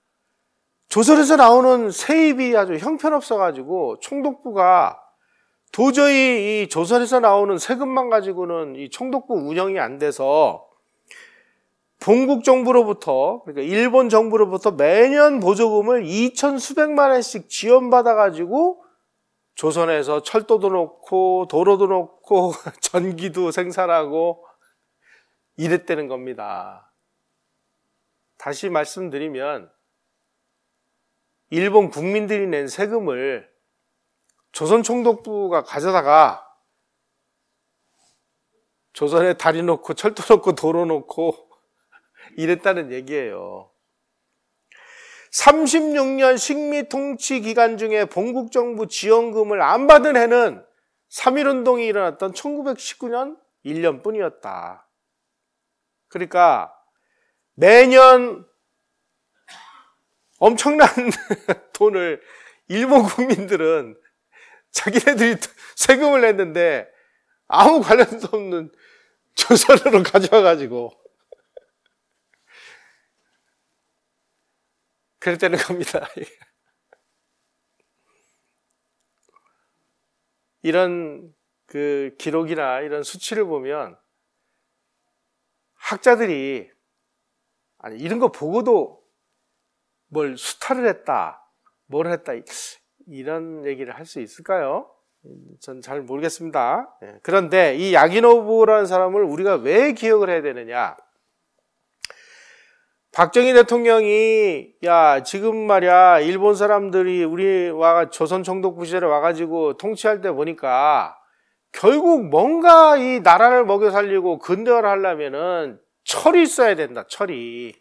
나오는 세입이 아주 형편없어가지고 총독부가 도저히 이 조선에서 나오는 세금만 가지고는 이 총독부 운영이 안 돼서 본국 정부로부터, 그러니까 일본 정부로부터 매년 보조금을 2천 수백만 원씩 지원받아가지고 조선에서 철도도 놓고 도로도 놓고 전기도 생산하고 이랬다는 겁니다. 다시 말씀드리면 일본 국민들이 낸 세금을 조선 총독부가 가져다가 조선에 다리 놓고 철도 놓고 도로 놓고 이랬다는 얘기예요. 36년 식미 통치 기간 중에 본국 정부 지원금을 안 받은 해는 3.1운동이 일어났던 1919년 1년뿐이었다. 그러니까 매년 엄청난 돈을 일본 국민들은 자기네들이 세금을 냈는데 아무 관련도 없는 조선으로 가져와가지고 그랬다는 겁니다. 이런 기록이나 이런 수치를 보면 학자들이 아니 이런 거 보고도 뭘 수탈을 했다, 뭘 했다 이런 얘기를 할 수 있을까요? 전 잘 모르겠습니다. 그런데 이 야기노부라는 사람을 우리가 왜 기억을 해야 되느냐? 박정희 대통령이 야 지금 말이야 일본 사람들이 우리 조선 총독부 시절에 와가지고 통치할 때 보니까 결국 뭔가 이 나라를 먹여 살리고 근대화를 하려면은 철이 있어야 된다. 철이.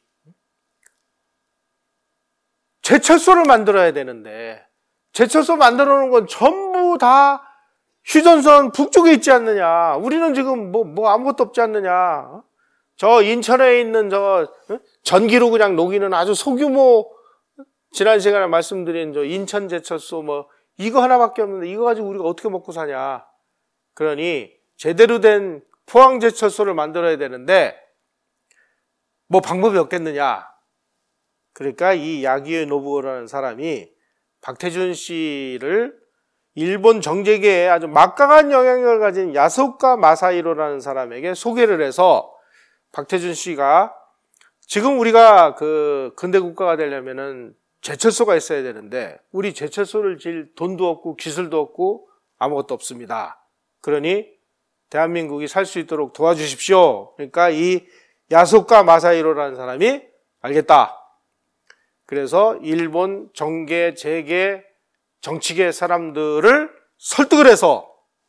제철소를 만들어야 되는데 제철소 만들어 놓은 건 전부 다 휴전선 북쪽에 있지 않느냐. 우리는 지금 뭐 아무것도 없지 않느냐. 저 인천에 있는 전기로 그냥 녹이는 아주 소규모 지난 시간에 말씀드린 인천 제철소 이거 하나밖에 없는데 이거 가지고 우리가 어떻게 먹고 사냐. 그러니 제대로 된 포항 제철소를 만들어야 되는데 뭐 방법이 없겠느냐. 그러니까 이 야기노부라는 사람이 박태준 씨를 일본 정재계에 아주 막강한 영향력을 가진 야스오카 마사히로라는 사람에게 소개를 해서 박태준 씨가 지금 우리가 근대 국가가 되려면은 제철소가 있어야 되는데 우리 제철소를 질 돈도 없고 기술도 없고 아무것도 없습니다. 그러니 대한민국이 살 수 있도록 도와주십시오. 그러니까 이 야스오카 마사히로라는 사람이 알겠다. 그래서 일본 정계, 재계, 정치계 사람들을 설득을 해서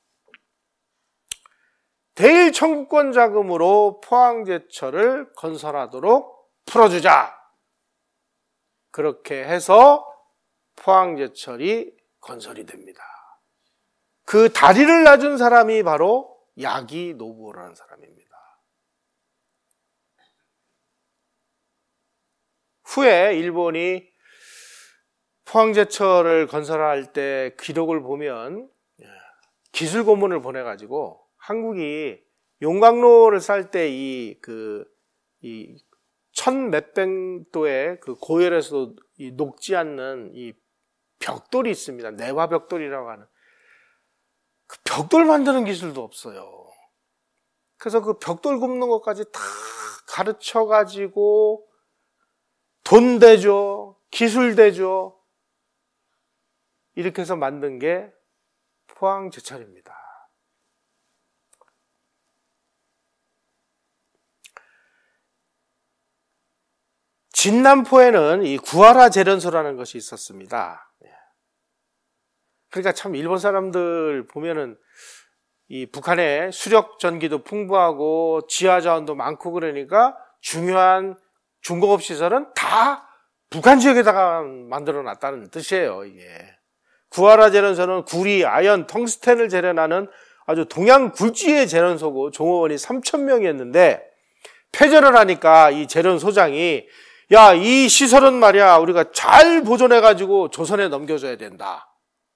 대일 청구권 자금으로 포항제철을 건설하도록 풀어주자. 그렇게 해서 포항제철이 건설이 됩니다. 그 다리를 놔준 사람이 바로 야기노부라는 사람입니다. 후에 일본이 포항제철을 건설할 때 기록을 보면 기술 고문을 보내가지고 한국이 용광로를 쌀 때 이 천 몇백 도의 고열에서도 녹지 않는 이 벽돌이 있습니다. 내화 벽돌이라고 하는 그 벽돌 만드는 기술도 없어요. 그래서 그 벽돌 굽는 것까지 다 가르쳐 가지고 돈 대줘, 기술 대줘 이렇게 해서 만든 게 포항제철입니다. 진남포에는 이 구하라 재련소라는 것이 있었습니다. 그러니까 참 일본 사람들 보면은 이 북한의 수력 전기도 풍부하고 지하 자원도 많고 그러니까 중요한 중공업 시설은 다 북한 지역에다가 만들어 놨다는 뜻이에요, 이게. 구하라 제련소는 구리, 아연, 텅스텐을 재련하는 아주 동양 굴지의 제련소고 종업원이 3,000명이었는데 폐절을 하니까 이 제련소장이 야, 이 시설은 말이야 우리가 잘 보존해가지고 조선에 넘겨줘야 된다.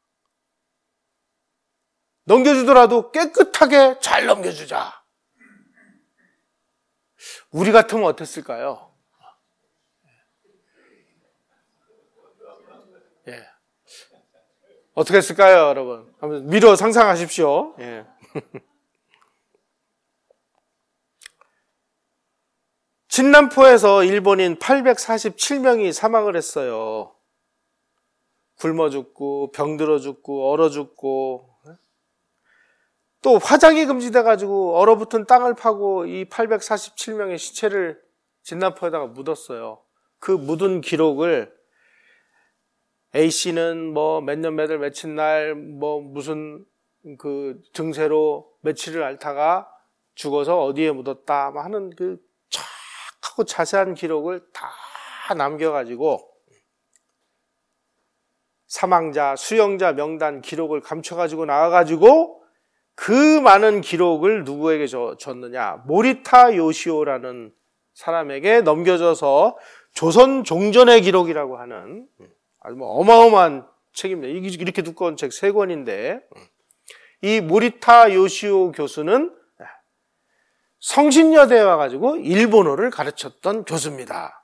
넘겨주더라도 깨끗하게 잘 넘겨주자. 우리 같으면 어땠을까요? 예. 어떻게 했을까요, 여러분? 한번 미뤄 상상하십시오. 예. 진남포에서 일본인 847명이 사망을 했어요. 굶어 죽고 병들어 죽고 얼어 죽고 또 화장이 금지돼가지고 얼어붙은 땅을 파고 이 847명의 시체를 진남포에다가 묻었어요. 그 묻은 기록을 A씨는 뭐 몇 년 몇 월 며칠 날 뭐 무슨 그 증세로 며칠을 앓다가 죽어서 어디에 묻었다 하는 그 착하고 자세한 기록을 다 남겨가지고 사망자, 수영자 명단 기록을 감춰가지고 나와가지고 그 많은 기록을 누구에게 줬느냐? 모리타 요시오라는 사람에게 넘겨져서 조선 종전의 기록이라고 하는 아주 뭐 어마어마한 책입니다. 이렇게 두꺼운 책 3권인데 이 모리타 요시오 교수는 성신여대에 와가지고 일본어를 가르쳤던 교수입니다.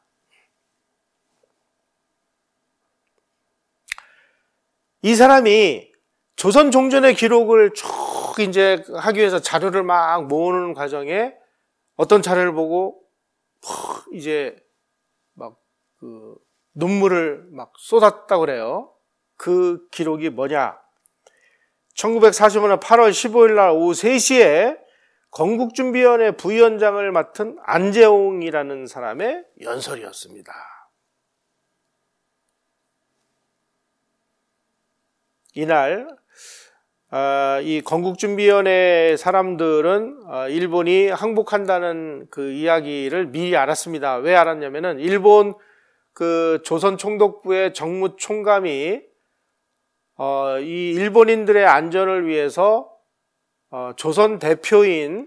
이 사람이 조선 종전의 기록을 쭉 이제 하기 위해서 자료를 막 모으는 과정에 어떤 자료를 보고 이제 막 그 눈물을 막 쏟았다고 그래요. 그 기록이 뭐냐? 1945년 8월 15일 날 오후 3시에 건국준비위원회 부위원장을 맡은 안재홍이라는 사람의 연설이었습니다. 이날 이 건국준비위원회 사람들은 일본이 항복한다는 그 이야기를 미리 알았습니다. 왜 알았냐면은 일본 그 조선 총독부의 정무총감이 이 일본인들의 안전을 위해서 조선 대표인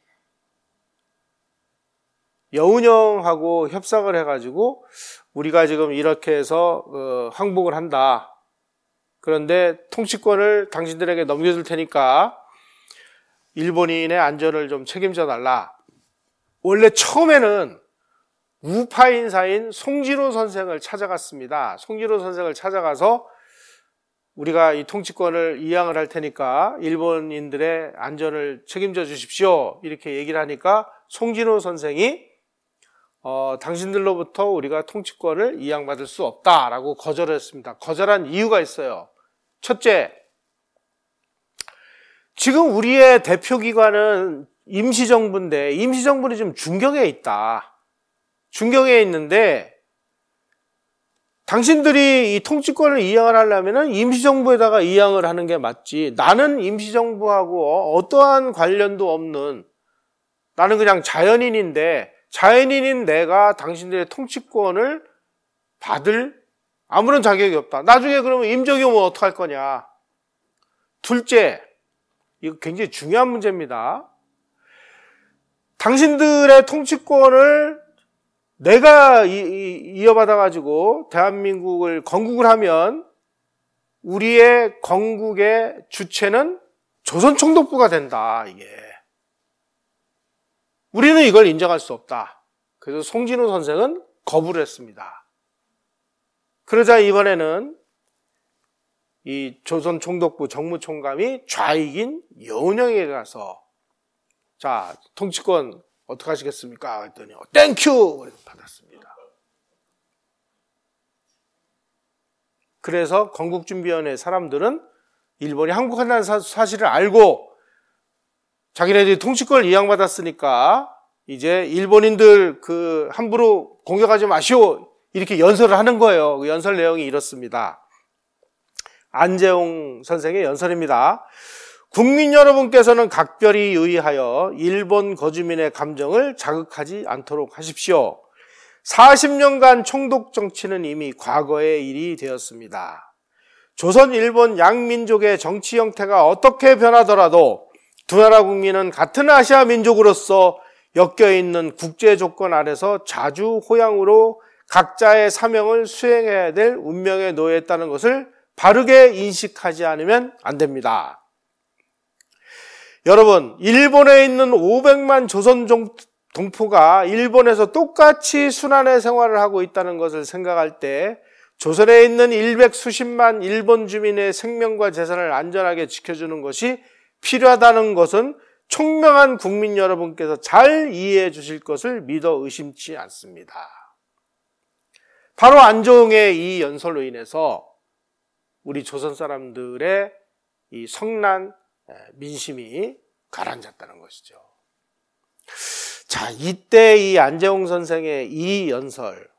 여운형하고 협상을 해가지고 우리가 지금 이렇게 해서 항복을 한다. 그런데 통치권을 당신들에게 넘겨줄 테니까 일본인의 안전을 좀 책임져 달라. 원래 처음에는 우파 인사인 송진호 선생을 찾아갔습니다. 송진호 선생을 찾아가서 우리가 이 통치권을 이양을 할 테니까 일본인들의 안전을 책임져 주십시오. 이렇게 얘기를 하니까 송진호 선생이 당신들로부터 우리가 통치권을 이양받을 수 없다라고 거절을 했습니다. 거절한 이유가 있어요. 첫째, 지금 우리의 대표기관은 임시정부인데 임시정부는 지금 중경에 있다. 중경에 있는데 당신들이 이 통치권을 이양을 하려면 임시정부에다가 이양을 하는 게 맞지. 나는 임시정부하고 어떠한 관련도 없는 나는 그냥 자연인인데 자연인인 내가 당신들의 통치권을 받을 아무런 자격이 없다. 나중에 그러면 임적이 오면 어떡할 거냐. 둘째, 이거 굉장히 중요한 문제입니다. 당신들의 통치권을 내가 이어받아가지고 대한민국을 건국을 하면 우리의 건국의 주체는 조선 총독부가 된다. 이게 우리는 이걸 인정할 수 없다. 그래서 송진호 선생은 거부를 했습니다. 그러자 이번에는 이 조선 총독부 정무총감이 좌익인 여운형에게 가서 자, 통치권 어떻게 하시겠습니까? 했더니 땡큐! 받았습니다. 그래서 건국준비위원회 사람들은 일본이 항복한다는 사실을 알고 자기네들이 통치권을 이양받았으니까 이제 일본인들 그 함부로 공격하지 마시오! 이렇게 연설을 하는 거예요. 그 연설 내용이 이렇습니다. 안재홍 선생의 연설입니다. 국민 여러분께서는 각별히 유의하여 일본 거주민의 감정을 자극하지 않도록 하십시오. 40년간 총독 정치는 이미 과거의 일이 되었습니다. 조선, 일본 양민족의 정치 형태가 어떻게 변하더라도 두 나라 국민은 같은 아시아 민족으로서 엮여있는 국제 조건 아래서 자주호양으로 각자의 사명을 수행해야 될 운명에 놓여 있다는 것을 바르게 인식하지 않으면 안 됩니다. 여러분, 일본에 있는 500만 조선 동포가 일본에서 똑같이 순환의 생활을 하고 있다는 것을 생각할 때 조선에 있는 100수십만 일본 주민의 생명과 재산을 안전하게 지켜주는 것이 필요하다는 것은 총명한 국민 여러분께서 잘 이해해 주실 것을 믿어 의심치 않습니다. 바로 안종의 이 연설로 인해서 우리 조선 사람들의 이 성난 민심이 가라앉았다는 것이죠. 자, 이때 이 안재홍 선생의 이 연설,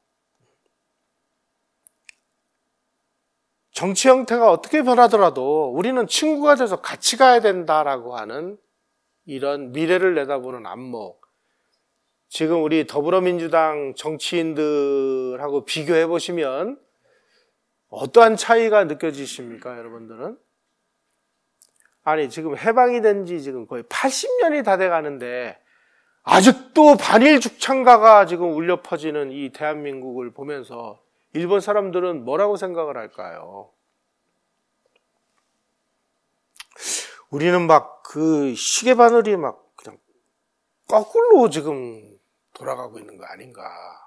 정치 형태가 어떻게 변하더라도 우리는 친구가 돼서 같이 가야 된다라고 하는 이런 미래를 내다보는 안목, 지금 우리 더불어민주당 정치인들하고 비교해 보시면 어떠한 차이가 느껴지십니까, 여러분들은? 아니, 지금 해방이 된 지 지금 거의 80년이 다 돼 가는데 아직도 반일 죽창가가 지금 울려 퍼지는 이 대한민국을 보면서 일본 사람들은 뭐라고 생각을 할까요? 우리는 막 그 시계바늘이 막 그냥 거꾸로 지금 돌아가고 있는 거 아닌가,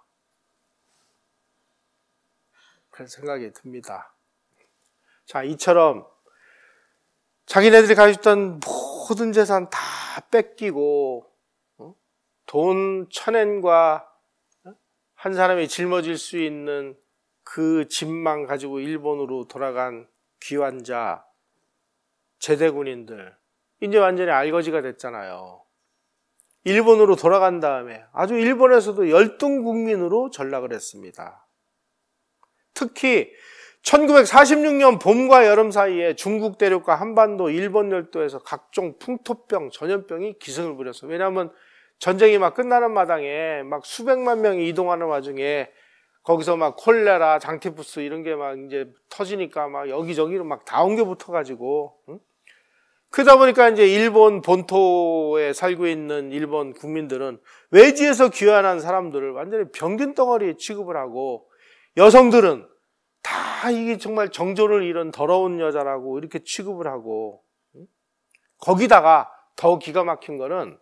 그런 생각이 듭니다. 자, 이처럼 자기네들이 가지고 있던 모든 재산 다 뺏기고 돈 1000엔과 한 사람이 짊어질 수 있는 그 짐만 가지고 일본으로 돌아간 귀환자, 제대군인들, 이제 완전히 알거지가 됐잖아요. 일본으로 돌아간 다음에 아주 일본에서도 열등국민으로 전락을 했습니다. 특히 1946년 봄과 여름 사이에 중국 대륙과 한반도, 일본 열도에서 각종 풍토병, 전염병이 기승을 부렸어요. 왜냐하면 전쟁이 막 끝나는 마당에 막 수백만 명이 이동하는 와중에 거기서 막 콜레라, 장티푸스 이런 게 막 이제 터지니까 막 여기저기로 막 다 옮겨 붙어가지고, 그러다 보니까 이제 일본 본토에 살고 있는 일본 국민들은 외지에서 귀환한 사람들을 완전히 병균 덩어리 취급을 하고, 여성들은 다 이게 정말 정조를 잃은 더러운 여자라고 이렇게 취급을 하고, 거기다가 더 기가 막힌 거는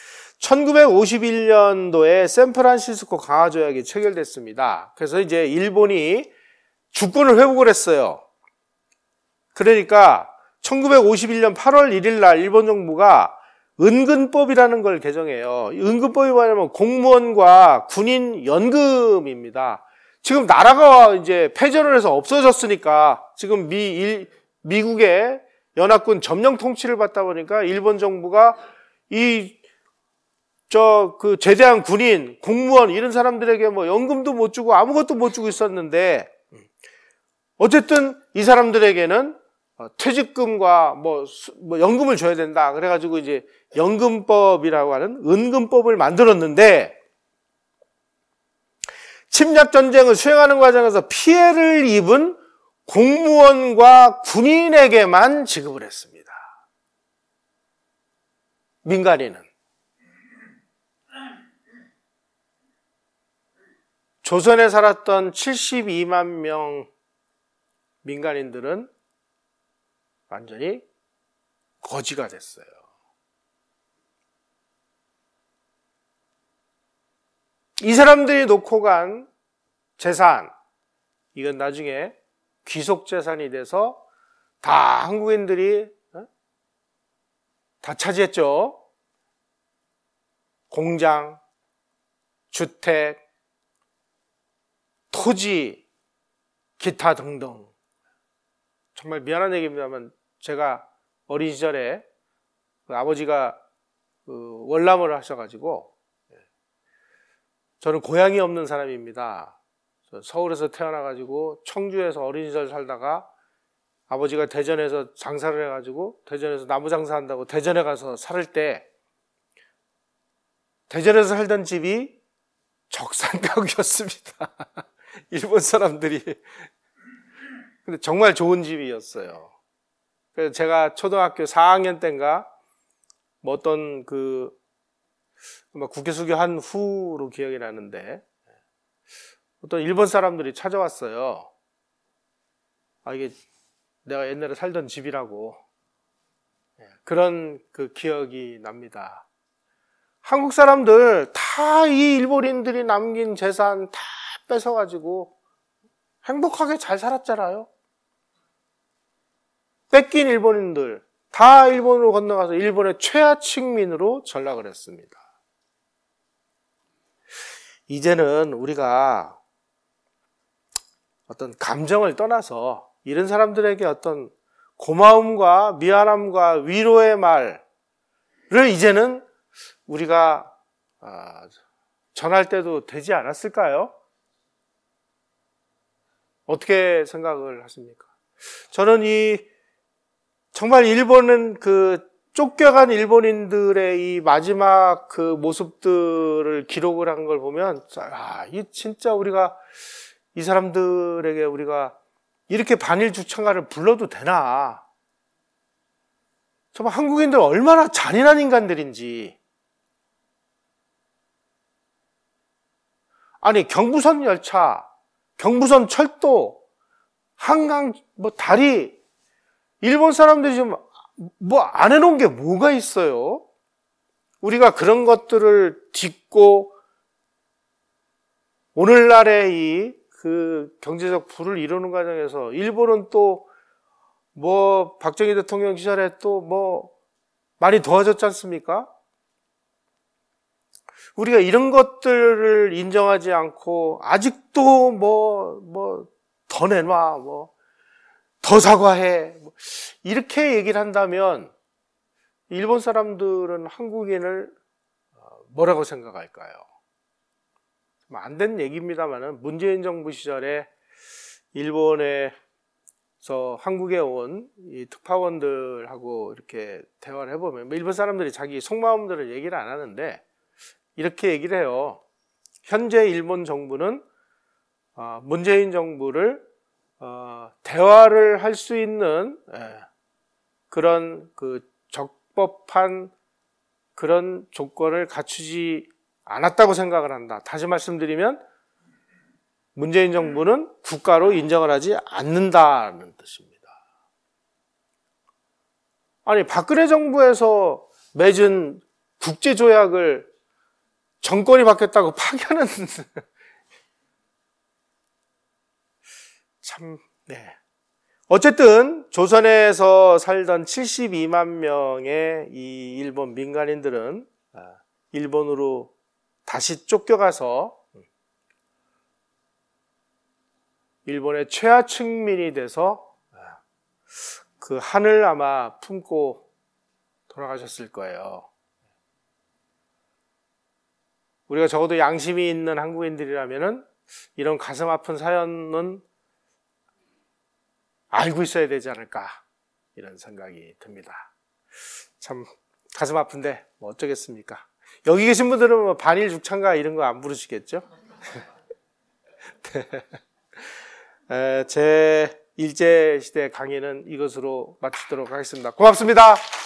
1951년도에 샌프란시스코 강화조약이 체결됐습니다. 그래서 이제 일본이 주권을 회복을 했어요. 그러니까 1951년 8월 1일 날 일본 정부가 은근법이라는 걸 개정해요. 은근법이 뭐냐면 공무원과 군인 연금입니다. 지금 나라가 이제 패전을 해서 없어졌으니까 지금 미국의 연합군 점령 통치를 받다 보니까 일본 정부가 그 제대한 군인, 공무원 이런 사람들에게 뭐 연금도 못 주고 아무것도 못 주고 있었는데, 어쨌든 이 사람들에게는 퇴직금과 뭐 연금을 줘야 된다. 그래가지고 이제 연금법이라고 하는 은금법을 만들었는데, 침략 전쟁을 수행하는 과정에서 피해를 입은 공무원과 군인에게만 지급을 했습니다. 민간인은. 조선에 살았던 72만 명 민간인들은 완전히 거지가 됐어요. 이 사람들이 놓고 간 재산, 이건 나중에 귀속 재산이 돼서 다 한국인들이 다 차지했죠. 공장, 주택, 토지, 기타 등등. 정말 미안한 얘기입니다만 제가 어린 시절에 아버지가 월남을 하셔가지고, 저는 고향이 없는 사람입니다. 서울에서 태어나가지고 청주에서 어린 시절 살다가 아버지가 대전에서 장사를 해가지고 대전에서 나무 장사한다고 대전에 가서 살 때 대전에서 살던 집이 적산가구였습니다. 일본 사람들이. 근데 정말 좋은 집이었어요. 그래서 제가 초등학교 4학년 때인가 뭐 어떤 국회 수교한 후로 기억이 나는데 어떤 일본 사람들이 찾아왔어요. 이게 내가 옛날에 살던 집이라고. 그런 기억이 납니다. 한국 사람들 다 이 일본인들이 남긴 재산 다 뺏어가지고 행복하게 잘 살았잖아요. 뺏긴 일본인들 다 일본으로 건너가서 일본의 최하층민으로 전락을 했습니다. 이제는 우리가 어떤 감정을 떠나서 이런 사람들에게 어떤 고마움과 미안함과 위로의 말을 이제는 우리가 전할 때도 되지 않았을까요? 어떻게 생각을 하십니까? 저는 정말 일본은 쫓겨간 일본인들의 이 마지막 모습들을 기록을 한 걸 보면, 이 진짜 우리가 이 사람들에게 우리가 이렇게 반일 주창가를 불러도 되나? 정말 한국인들 얼마나 잔인한 인간들인지. 아니, 경부선 열차, 경부선 철도, 한강, 다리, 일본 사람들이 지금 안 해놓은 게 뭐가 있어요? 우리가 그런 것들을 딛고 오늘날의 경제적 부를 이루는 과정에서 일본은 또 박정희 대통령 시절에 또 많이 도와줬지 않습니까? 우리가 이런 것들을 인정하지 않고 아직도 더 내놔, 더 사과해, 이렇게 얘기를 한다면 일본 사람들은 한국인을 뭐라고 생각할까요? 안 된 얘기입니다만은 문재인 정부 시절에 일본에서 한국에 온 이 특파원들하고 이렇게 대화를 해보면 일본 사람들이 자기 속마음들을 얘기를 안 하는데 이렇게 얘기를 해요. 현재 일본 정부는 문재인 정부를 대화를 할 수 있는 그런 적법한 그런 조건을 갖추지 않았다고 생각을 한다. 다시 말씀드리면 문재인 정부는 국가로 인정을 하지 않는다는 뜻입니다. 아니, 박근혜 정부에서 맺은 국제조약을 정권이 바뀌었다고 파기하는 참, 네. 어쨌든 조선에서 살던 72만 명의 이 일본 민간인들은 일본으로 다시 쫓겨가서 일본의 최하층민이 돼서 그 한을 아마 품고 돌아가셨을 거예요. 우리가 적어도 양심이 있는 한국인들이라면은 이런 가슴 아픈 사연은 알고 있어야 되지 않을까, 이런 생각이 듭니다. 참 가슴 아픈데 어쩌겠습니까? 여기 계신 분들은 반일 죽창가 이런 거 안 부르시겠죠? 네. 제 일제시대 강의는 이것으로 마치도록 하겠습니다. 고맙습니다.